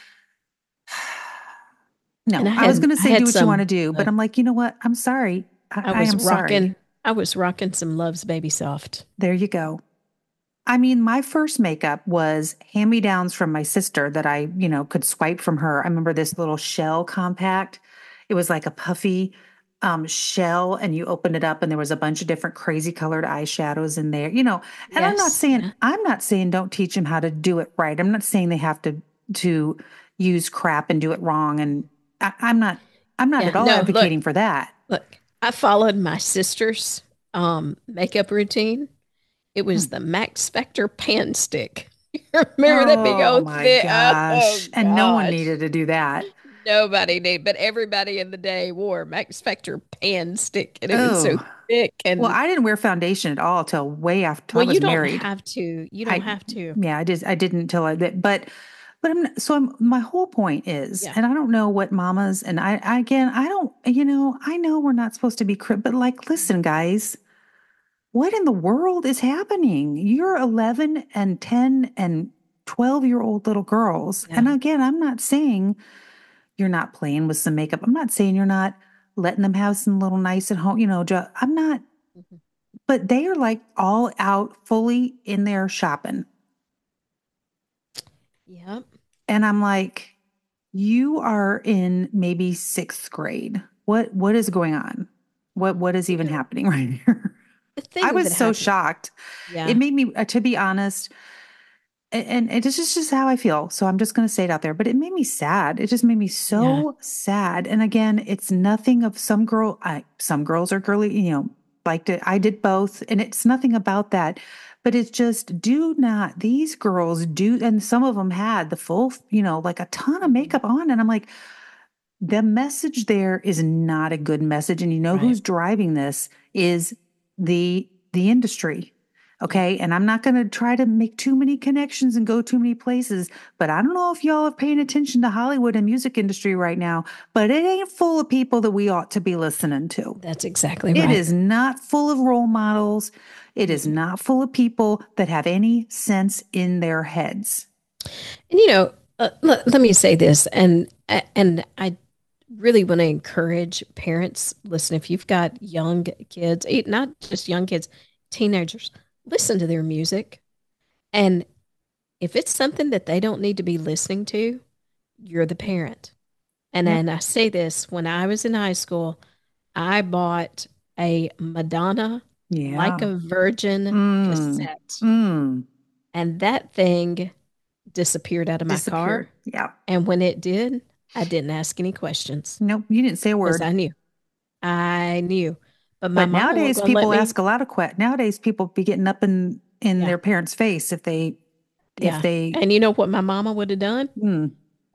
no. And I I, was had- going to I say had do what you some, want to do, but uh, I'm like, you know what? I'm sorry. I, I I was am rocking. sorry. I was rocking some Love's Baby Soft. There you go. I mean, my first makeup was hand-me-downs from my sister that I, you know, could swipe from her. I remember this little shell compact. It was like a puffy um, shell, and you opened it up, and there was a bunch of different crazy colored eyeshadows in there, you know. And I'm not Yes, saying yeah. I'm not saying don't teach them how to do it right. I'm not saying they have to to use crap and do it wrong. And I, I'm not I'm not Yeah, at all no, advocating look. for that. Look, I followed my sister's um, makeup routine. It was the Max Spector pan stick. You remember that big Oh old my thing? gosh! Oh, And no one gosh. needed to do that. Nobody did, but everybody in the day wore Max Spector pan stick, and it was so Oh. thick. And Well, I didn't wear foundation at all till way after well, I was you don't married. have to. You don't I- have to. Yeah, I did. I didn't until I did. But, but I'm so. I'm, my whole point is, Yeah. and I don't know what mamas and I, I again, I don't. You know, I know we're not supposed to be crib, but like, listen, guys, what in the world is happening? You're eleven and ten and twelve year old little girls, Yeah. and again, I'm not saying you're not playing with some makeup. I'm not saying you're not letting them have some little nice at home. You know, ju- I'm not. Mhm. But they are like all out, fully in there shopping. Yep. And I'm like, you are in maybe sixth grade. What what is going on? What what is even Yeah. happening right here? The thing I was that so happened- shocked. Yeah. It made me, uh, to be honest, a- and, and it's just, just how I feel. So I'm just going to say it out there. But it made me sad. It just made me so sad. And again, it's nothing of some girl. I some girls are girly, you know, liked it. I did both, and it's nothing about that. But it's just do not, these girls do, and some of them had the full, you know, like a ton of makeup on. And I'm like, the message there is not a good message. And you know Right. who's driving this is the the industry. Okay. And I'm not going to try to make too many connections and go too many places, but I don't know if y'all are paying attention to Hollywood and music industry right now, but it ain't full of people that we ought to be listening to. That's exactly It right. is not full of role models. It is not full of people that have any sense in their heads. And you know, uh, let, let me say this, and and I really want to encourage parents. Listen, if you've got young kids, eh, not just young kids, teenagers, listen to their music, and if it's something that they don't need to be listening to, you're the parent. And Yeah. then I say this: when I was in high school, I bought a Madonna Yeah. "Like a Virgin" Mm. cassette, Mm. and that thing disappeared out of my car. Disappeared. Yeah. And when it did, I didn't ask any questions Nope. You didn't say a because word. I knew. I knew. But my But mama nowadays, wasn't gonna people let me- ask a lot of questions. Nowadays, people be getting up in in Yeah. their parents' face if they Yeah. if they. And you know what my mama would have done? Mm.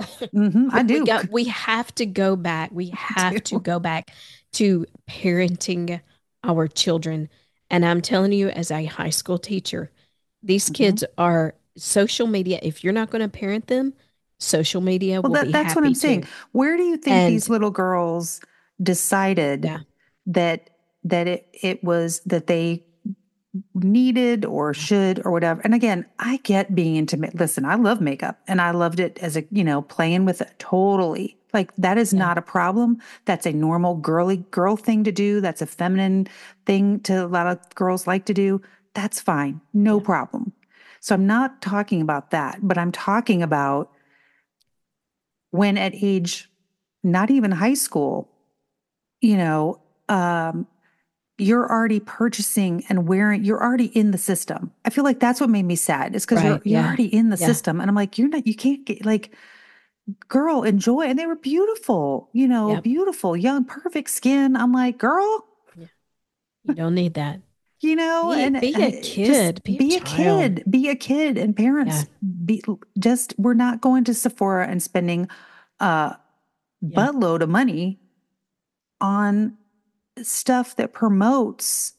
Hmm, I We do. got we have to go back. We have to do. go back to parenting our children. And I'm telling you, as a high school teacher, these Mhm. kids are social media. If you're not going to parent them, social media Well, will that be that's what happy I'm saying. to. Where do you think these And little girls decided yeah, that that it it was that they needed or yeah, should or whatever? And again, I get being intimate. Listen, I love makeup and I loved it as a, you know, playing with it totally. Like that is yeah, not a problem. That's a normal girly girl thing to do. That's a feminine thing to a lot of girls like to do. That's fine. No yeah, problem. So I'm not talking about that, but I'm talking about when at age not even high school, you know, um, you're already purchasing and wearing, you're already in the system. I feel like that's what made me sad is because you're right. you're Yeah, already in the yeah, system. And I'm like, you're not, you can't get like, girl, enjoy. And they were beautiful, you know, yeah, beautiful, young, perfect skin. I'm like, girl, yeah. You don't need that. you know, Be and be a uh, just kid. Be a be a child. kid, be a kid, and Yeah, parents be just, we're not going to Sephora and spending a yeah, buttload of money on stuff that promotes.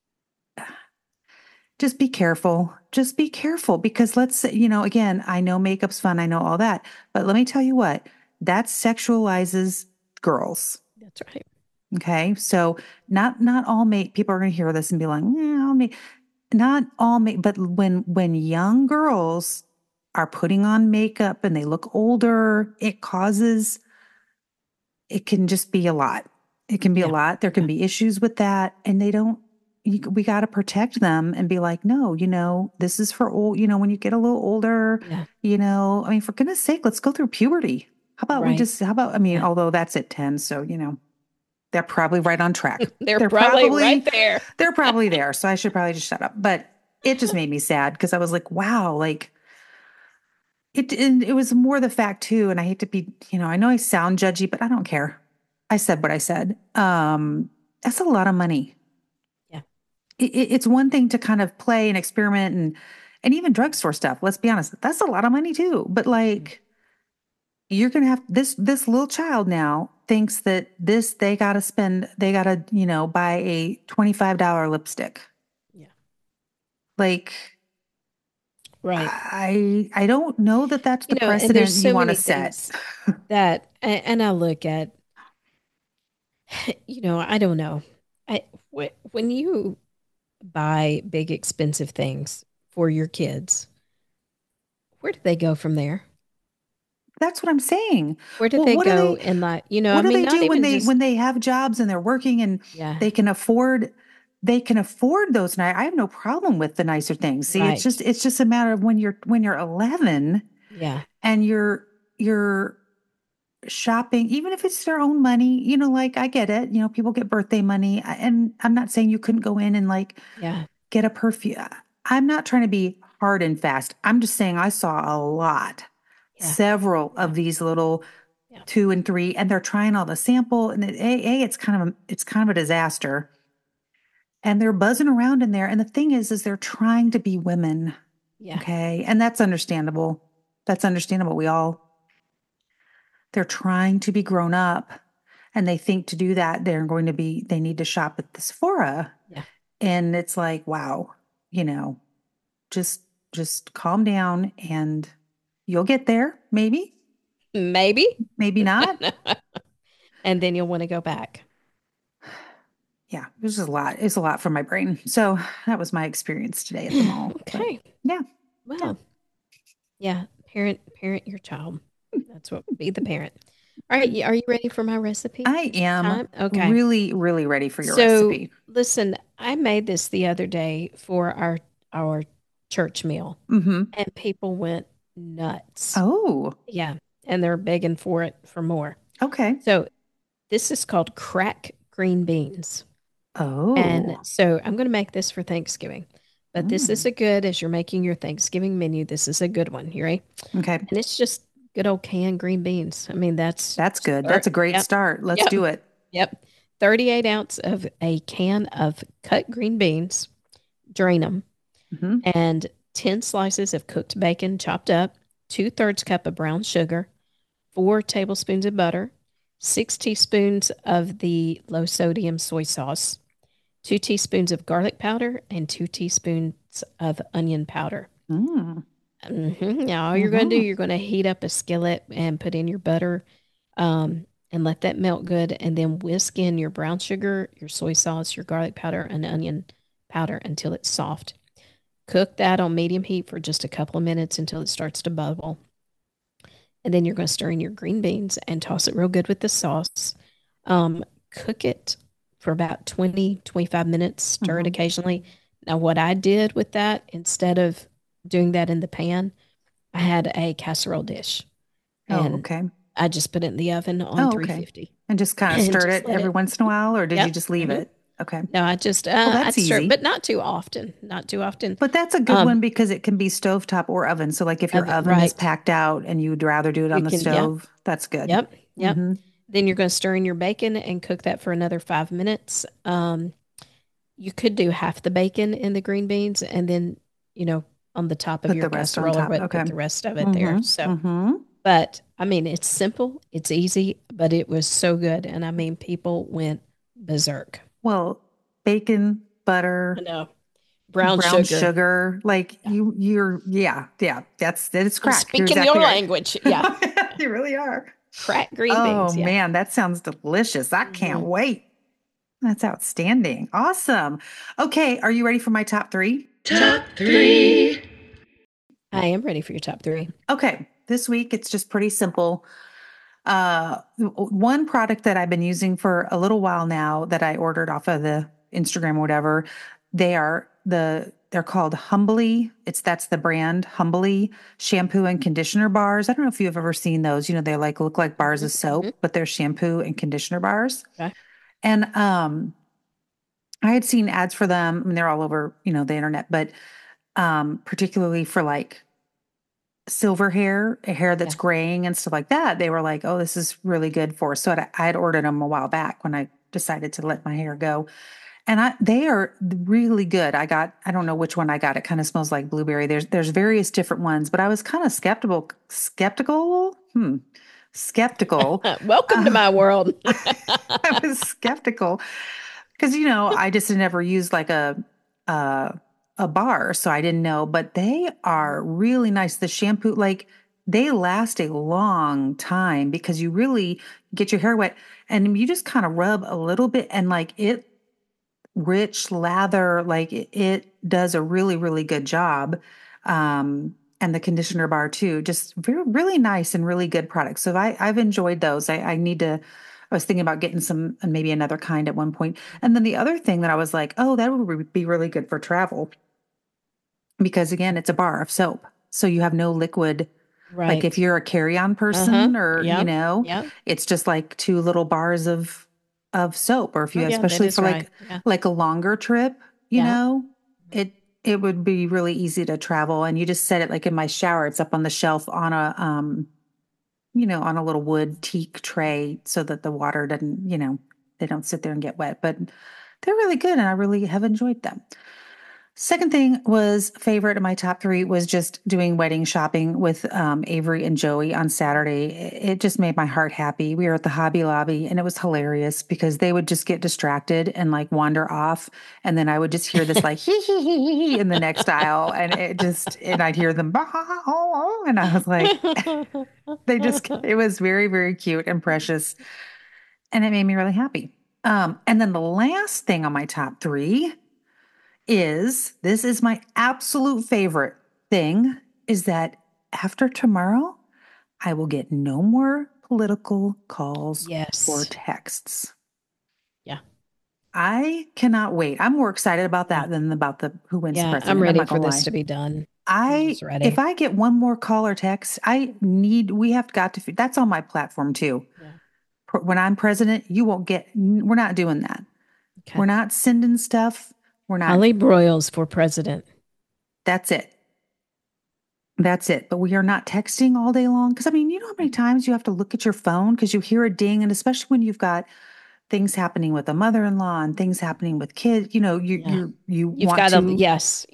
Just be careful. Just be careful because let's say, you know, again, I know makeup's fun. I know all that. But let me tell you what, that sexualizes girls. that's right. Okay. So not not all make people are gonna hear this and be like, no, me not all make but when when young girls are putting on makeup and they look older, it causes it can just be a lot. It can be a Yeah, lot. There can yeah, be issues with that. And they don't, you, we got to protect them and be like, no, you know, this is for old, you know, when you get a little older, yeah. you know, I mean, for goodness sake, let's go through puberty. How about we Right. just, how about, I mean, Yeah. although that's at ten, so, you know, they're probably right on track. They're They're probably right probably, there. they're probably there. So I should probably just shut up. But it just made me sad because I was like, wow, like, it and it was more the fact too, and I hate to be, you know, I know I sound judgy, but I don't care. I said what I said. Um, that's a lot of money. Yeah. It, it- it's one thing to kind of play and experiment and and even drugstore stuff. Let's be honest, that's a lot of money too. But Mhm. like, you're gonna have this this little child now thinks that this they gotta spend they gotta you know buy a twenty five dollar lipstick. Yeah. Like, Right. I I don't know that that's You the know, and there's precedent you so want to many set. things that, a- and I look at, you know, I don't know. I wh- when you buy big expensive things for your kids, where do they go from there? That's what I'm saying. Where do Well, they what do go they in like, you know, I what do mean, they not do when even they just, when they have jobs and they're working and yeah, they can afford they can afford those nice. I have no problem with the nicer things. See, it's right. just it's just a matter of when you're when you're eleven Yeah. and you're you're shopping, even if it's their own money, you know, like I get it. You know, people get birthday money. I- And I'm not saying you couldn't go in and like Yeah. get a perfume. I'm not trying to be hard and fast. I'm just saying I saw a lot, Yeah. several Yeah. of these little Yeah. two and three, and they're trying all the sample. And it, a, a, it's kind of a, it's kind of a disaster. And they're buzzing around in there. And the thing is, is they're trying to be women. Yeah. Okay, and that's understandable. That's understandable. We all they're trying to be grown up, and they think to do that they're going to be they need to shop at the Sephora. Yeah. And it's like, wow, you know, just just calm down and you'll get there. Maybe, Maybe. maybe not. And then you'll want to go back. Yeah, it was just a lot. It's a lot for my brain. So that was my experience today at the mall. But Okay. yeah, yeah. Well, yeah. Parent, parent your child. That's what be the parent. All right. y- Are you ready for my recipe? I Is it am time? Okay. really, really ready for your So recipe. listen, I made this the other day for our our church meal, Mm-hmm. and people went nuts. Oh, Yeah. And they're begging for it for more. okay. So this is called crack green beans. And Oh, so I'm going to make this for Thanksgiving. But this is mm. a good, as you're making your Thanksgiving menu, this is a good one. You ready? Okay. And it's just good old canned green beans. I mean, that's That's good. thir- That's a great yep, start. Let's yep, do it. yep. thirty-eight ounce of a can of cut green beans, drain them, Mm-hmm. and ten slices of cooked bacon chopped up, two thirds cup of brown sugar, four tablespoons of butter, six teaspoons of the low sodium soy sauce, two teaspoons of garlic powder, and two teaspoons of onion powder. Mm. hmm Now, all you're going to do, Mhm. you're going to heat up a skillet and put in your butter, um, and let that melt good, and then whisk in your brown sugar, your soy sauce, your garlic powder, and onion powder until it's soft. Cook that on medium heat for just a couple of minutes until it starts to bubble. And then you're going to stir in your green beans and toss it real good with the sauce. Um, Cook it for about twenty, twenty-five minutes, stir it Mhm. occasionally. Now, what I did with that, instead of doing that in the pan, I had a casserole dish Oh, and okay. I just put it in the oven on Oh, okay. three fifty And just kind of and stirred just it let every it. once in a while, or did you Yep. just leave hmm it? Okay. No, I just, Well, uh, I'd that's stir it, easy. but not too often. Not too often. But that's a good Um, one because it can be stovetop or oven. So, like if your of it, oven is right. packed out and you'd rather do it You on the can, yep, stove, that's good. yep, yep. hmm Then you're going to stir in your bacon and cook that for another five minutes. Um, you could do half the bacon in the green beans and then, you know, on the top of Put your the rest on casserole or top. what, Okay. put the rest of it there. hmm So, hmm but I mean, it's simple, it's easy, but it was so good. And I mean, people went berserk. Well, bacon, I butter, know. Brown brown sugar. sugar, like Yeah. you, you're, yeah, yeah, that's, that's I'm crack. You're speaking your exactly right. language. Yeah. Yeah. You really are. Crack green Oh beans. Yeah. man, that sounds delicious. I can't hmm wait. That's outstanding. Awesome. Okay, are you ready for my top three? Top three. I am ready for your top three. Okay, this week it's just pretty simple. Uh, one product that I've been using for a little while now that I ordered off of the Instagram or whatever, they are the they're called Humbly. It's that's the brand Humbly shampoo and conditioner bars. I don't know if you've ever seen those. You know, they like look like bars of soap, Mhm. but they're shampoo and conditioner bars. Okay. And um I had seen ads for them. I mean, they're all over, you know, the internet, but um particularly for like silver hair, hair that's Yeah. graying and stuff like that, they were like, oh, this is really good for. So I had ordered them a while back when I decided to let my hair go. And I, they are really good. I got, I don't know which one I got. It kind of smells like blueberry. There's, there's various different ones, but I was kind of skeptical, skeptical, hmm, skeptical. Welcome to Uh, my world. I was skeptical because, you know, I just had never used like a, uh, a bar, so I didn't know, but they are really nice. The shampoo, like they last a long time because you really get your hair wet and you just kind of rub a little bit and like it rich lather, like it, it does a really, really good job. Um, and the conditioner bar too, just very, really nice and really good products. So I, I've enjoyed those. I, I need to, I was thinking about getting some and maybe another kind at one point. And then the other thing that I was like, oh, that would be really good for travel because again, it's a bar of soap. So you have no liquid. Like if Right. you're a carry-on Uh-huh. person or, you Yep. know, Yep. it's just like two little bars of of soap. Or if Oh, you yeah, that especially is for like right. Yeah. like a longer trip, you Yeah. know, it it would be really easy to travel. And you just set it like in my shower, it's up on the shelf on a um, you know, on a little wood teak tray so that the water doesn't, you know, they don't sit there and get wet. But they're really good and I really have enjoyed them. Second thing was favorite of my top three was just doing wedding shopping with um, Avery and Joey on Saturday. It it just made my heart happy. We were at the Hobby Lobby and it was hilarious because they would just get distracted and like wander off. And then I would just hear this like hee hee hee hee hee in the next aisle. And it just, and I'd hear them, "Bah, oh, oh," and I was like, they just, it was very, very cute and precious. And it made me really happy. Um, and then the last thing on my top three is this is my absolute favorite thing is that after tomorrow, I will get no more political calls or Yes. texts. Yeah. I cannot wait. I'm more excited about Yeah. that than about the who wins the Yeah. president. I'm I'm ready not for gonna this lie. to be done. I I'm just ready. if I get one more call or text, I need we have got to that's on my platform too. Yeah. Pr- When I'm president, you won't get we're not doing that. Okay. We're not sending stuff. We're not Holly Broyles for president. That's it. That's it. But we are not texting all day long. Because I mean, you know how many times you have to look at your phone because you hear a ding, and especially when you've got things happening with a mother-in-law and things happening with kids, you know, you Yeah. you you You've want got to, to yes. Yeah.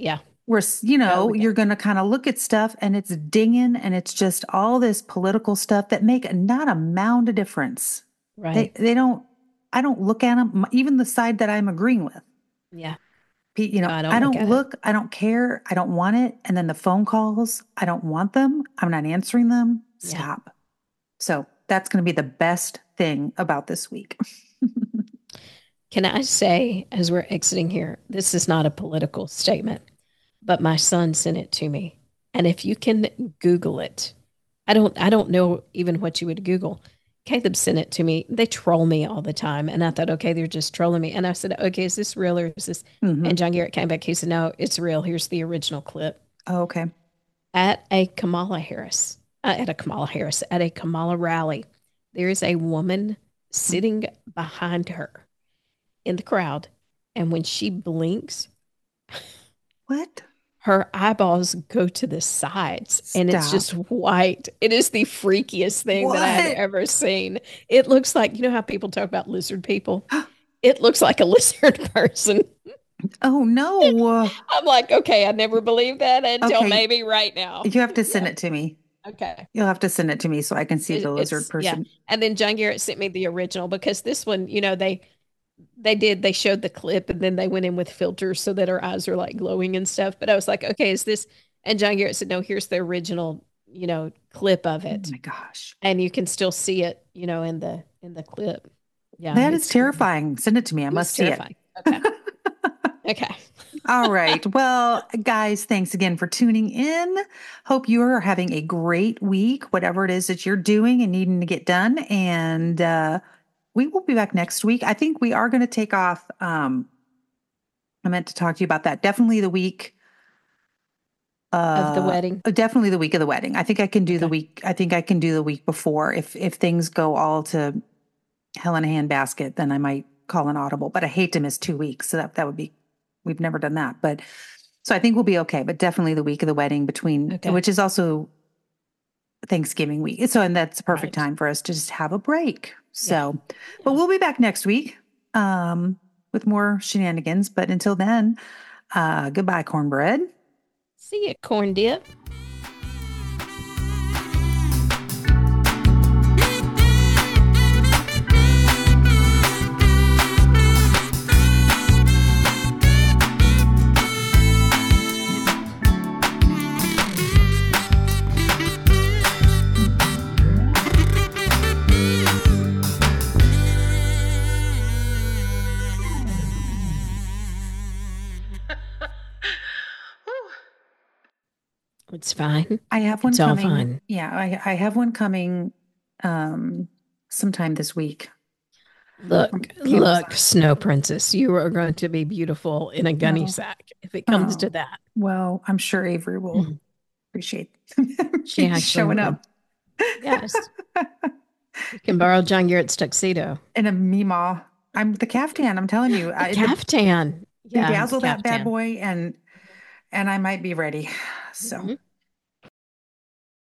where, s- you know, Oh, yeah. you're going to kind of look at stuff and it's dinging and it's just all this political stuff that make not a mound of difference. They, Right. they don't, I don't look at them, even the side that I'm agreeing with. Yeah. Pe- You No, know, I I don't look don't at it. look, I don't care, I don't want it. And then the phone calls, I don't want them. I'm not answering them. Yeah. Stop. So that's going to be the best thing about this week. Can I say, as we're exiting here, this is not a political statement, but my son sent it to me. And if you can Google it, I don't I don't know even what you would Google. Caleb sent it to me. They troll me all the time. And I thought, okay, they're just trolling me. And I said, okay, is this real or is this? Mhm. And John Garrett came back. He said, no, it's real. Here's the original clip. Oh, okay. At a Kamala Harris, uh, at a Kamala Harris, at a Kamala rally, there is a woman sitting behind her in the crowd. And when she blinks, What? her eyeballs go to the sides and it's Stop. just white. It is the freakiest thing that I had What? ever seen. It looks like, you know how people talk about lizard people? It looks like a lizard person. Oh, no. I'm like, okay, I never believed that until Okay. maybe right now. You have to send it to me. Okay. You'll have to send it to me so I can see It- the lizard it's- yeah. person. And then John Garrett sent me the original because this one, you know, they they did they showed the clip and then they went in with filters so that her eyes are like glowing and stuff. But I was like, okay, is this? And John Garrett said, no, here's the original, you know, clip of Oh it, my gosh. and you can still see it, you know, in the in the clip. Yeah, That is it's- terrifying. Send it to me. I it must was see terrifying. Okay. it. Okay. All right. Well, guys, thanks again for tuning in. Hope you are having a great week, whatever it is that you're doing and needing to get done. And uh, we will be back next week. I think we are going to take off. Um, I meant to talk to you about that. Definitely the week Of the uh, wedding. Definitely the week of the wedding. I think I can do the Okay. week. I think I can do the week before. If if things go all to hell in a handbasket, then I might call an audible. But I hate to miss two weeks. So that that would be. We've never done that, but so I think we'll be okay. But definitely the week of the wedding between, Okay. which is also Thanksgiving week. So and that's a perfect Right. time for us to just have a break. So, but we'll be back next week um, with more shenanigans. But until then, uh, goodbye, cornbread. See you, corn dip. It's fine. I have one It's all coming. fine. Yeah, I, I have one coming um, sometime this week. Look, Campbell's look, Snow Princess, you are going to be beautiful in a gunny Oh. sack if it comes Oh. to that. Well, I'm sure Avery will Mm. appreciate She me actually showing would. up. Yes. You can borrow John Garrett's tuxedo. In a Meemaw. I'm the caftan, I'm telling you. I, the- Caftan. Yeah. bedazzle that bad caftan. boy and and I might be ready. So Mhm.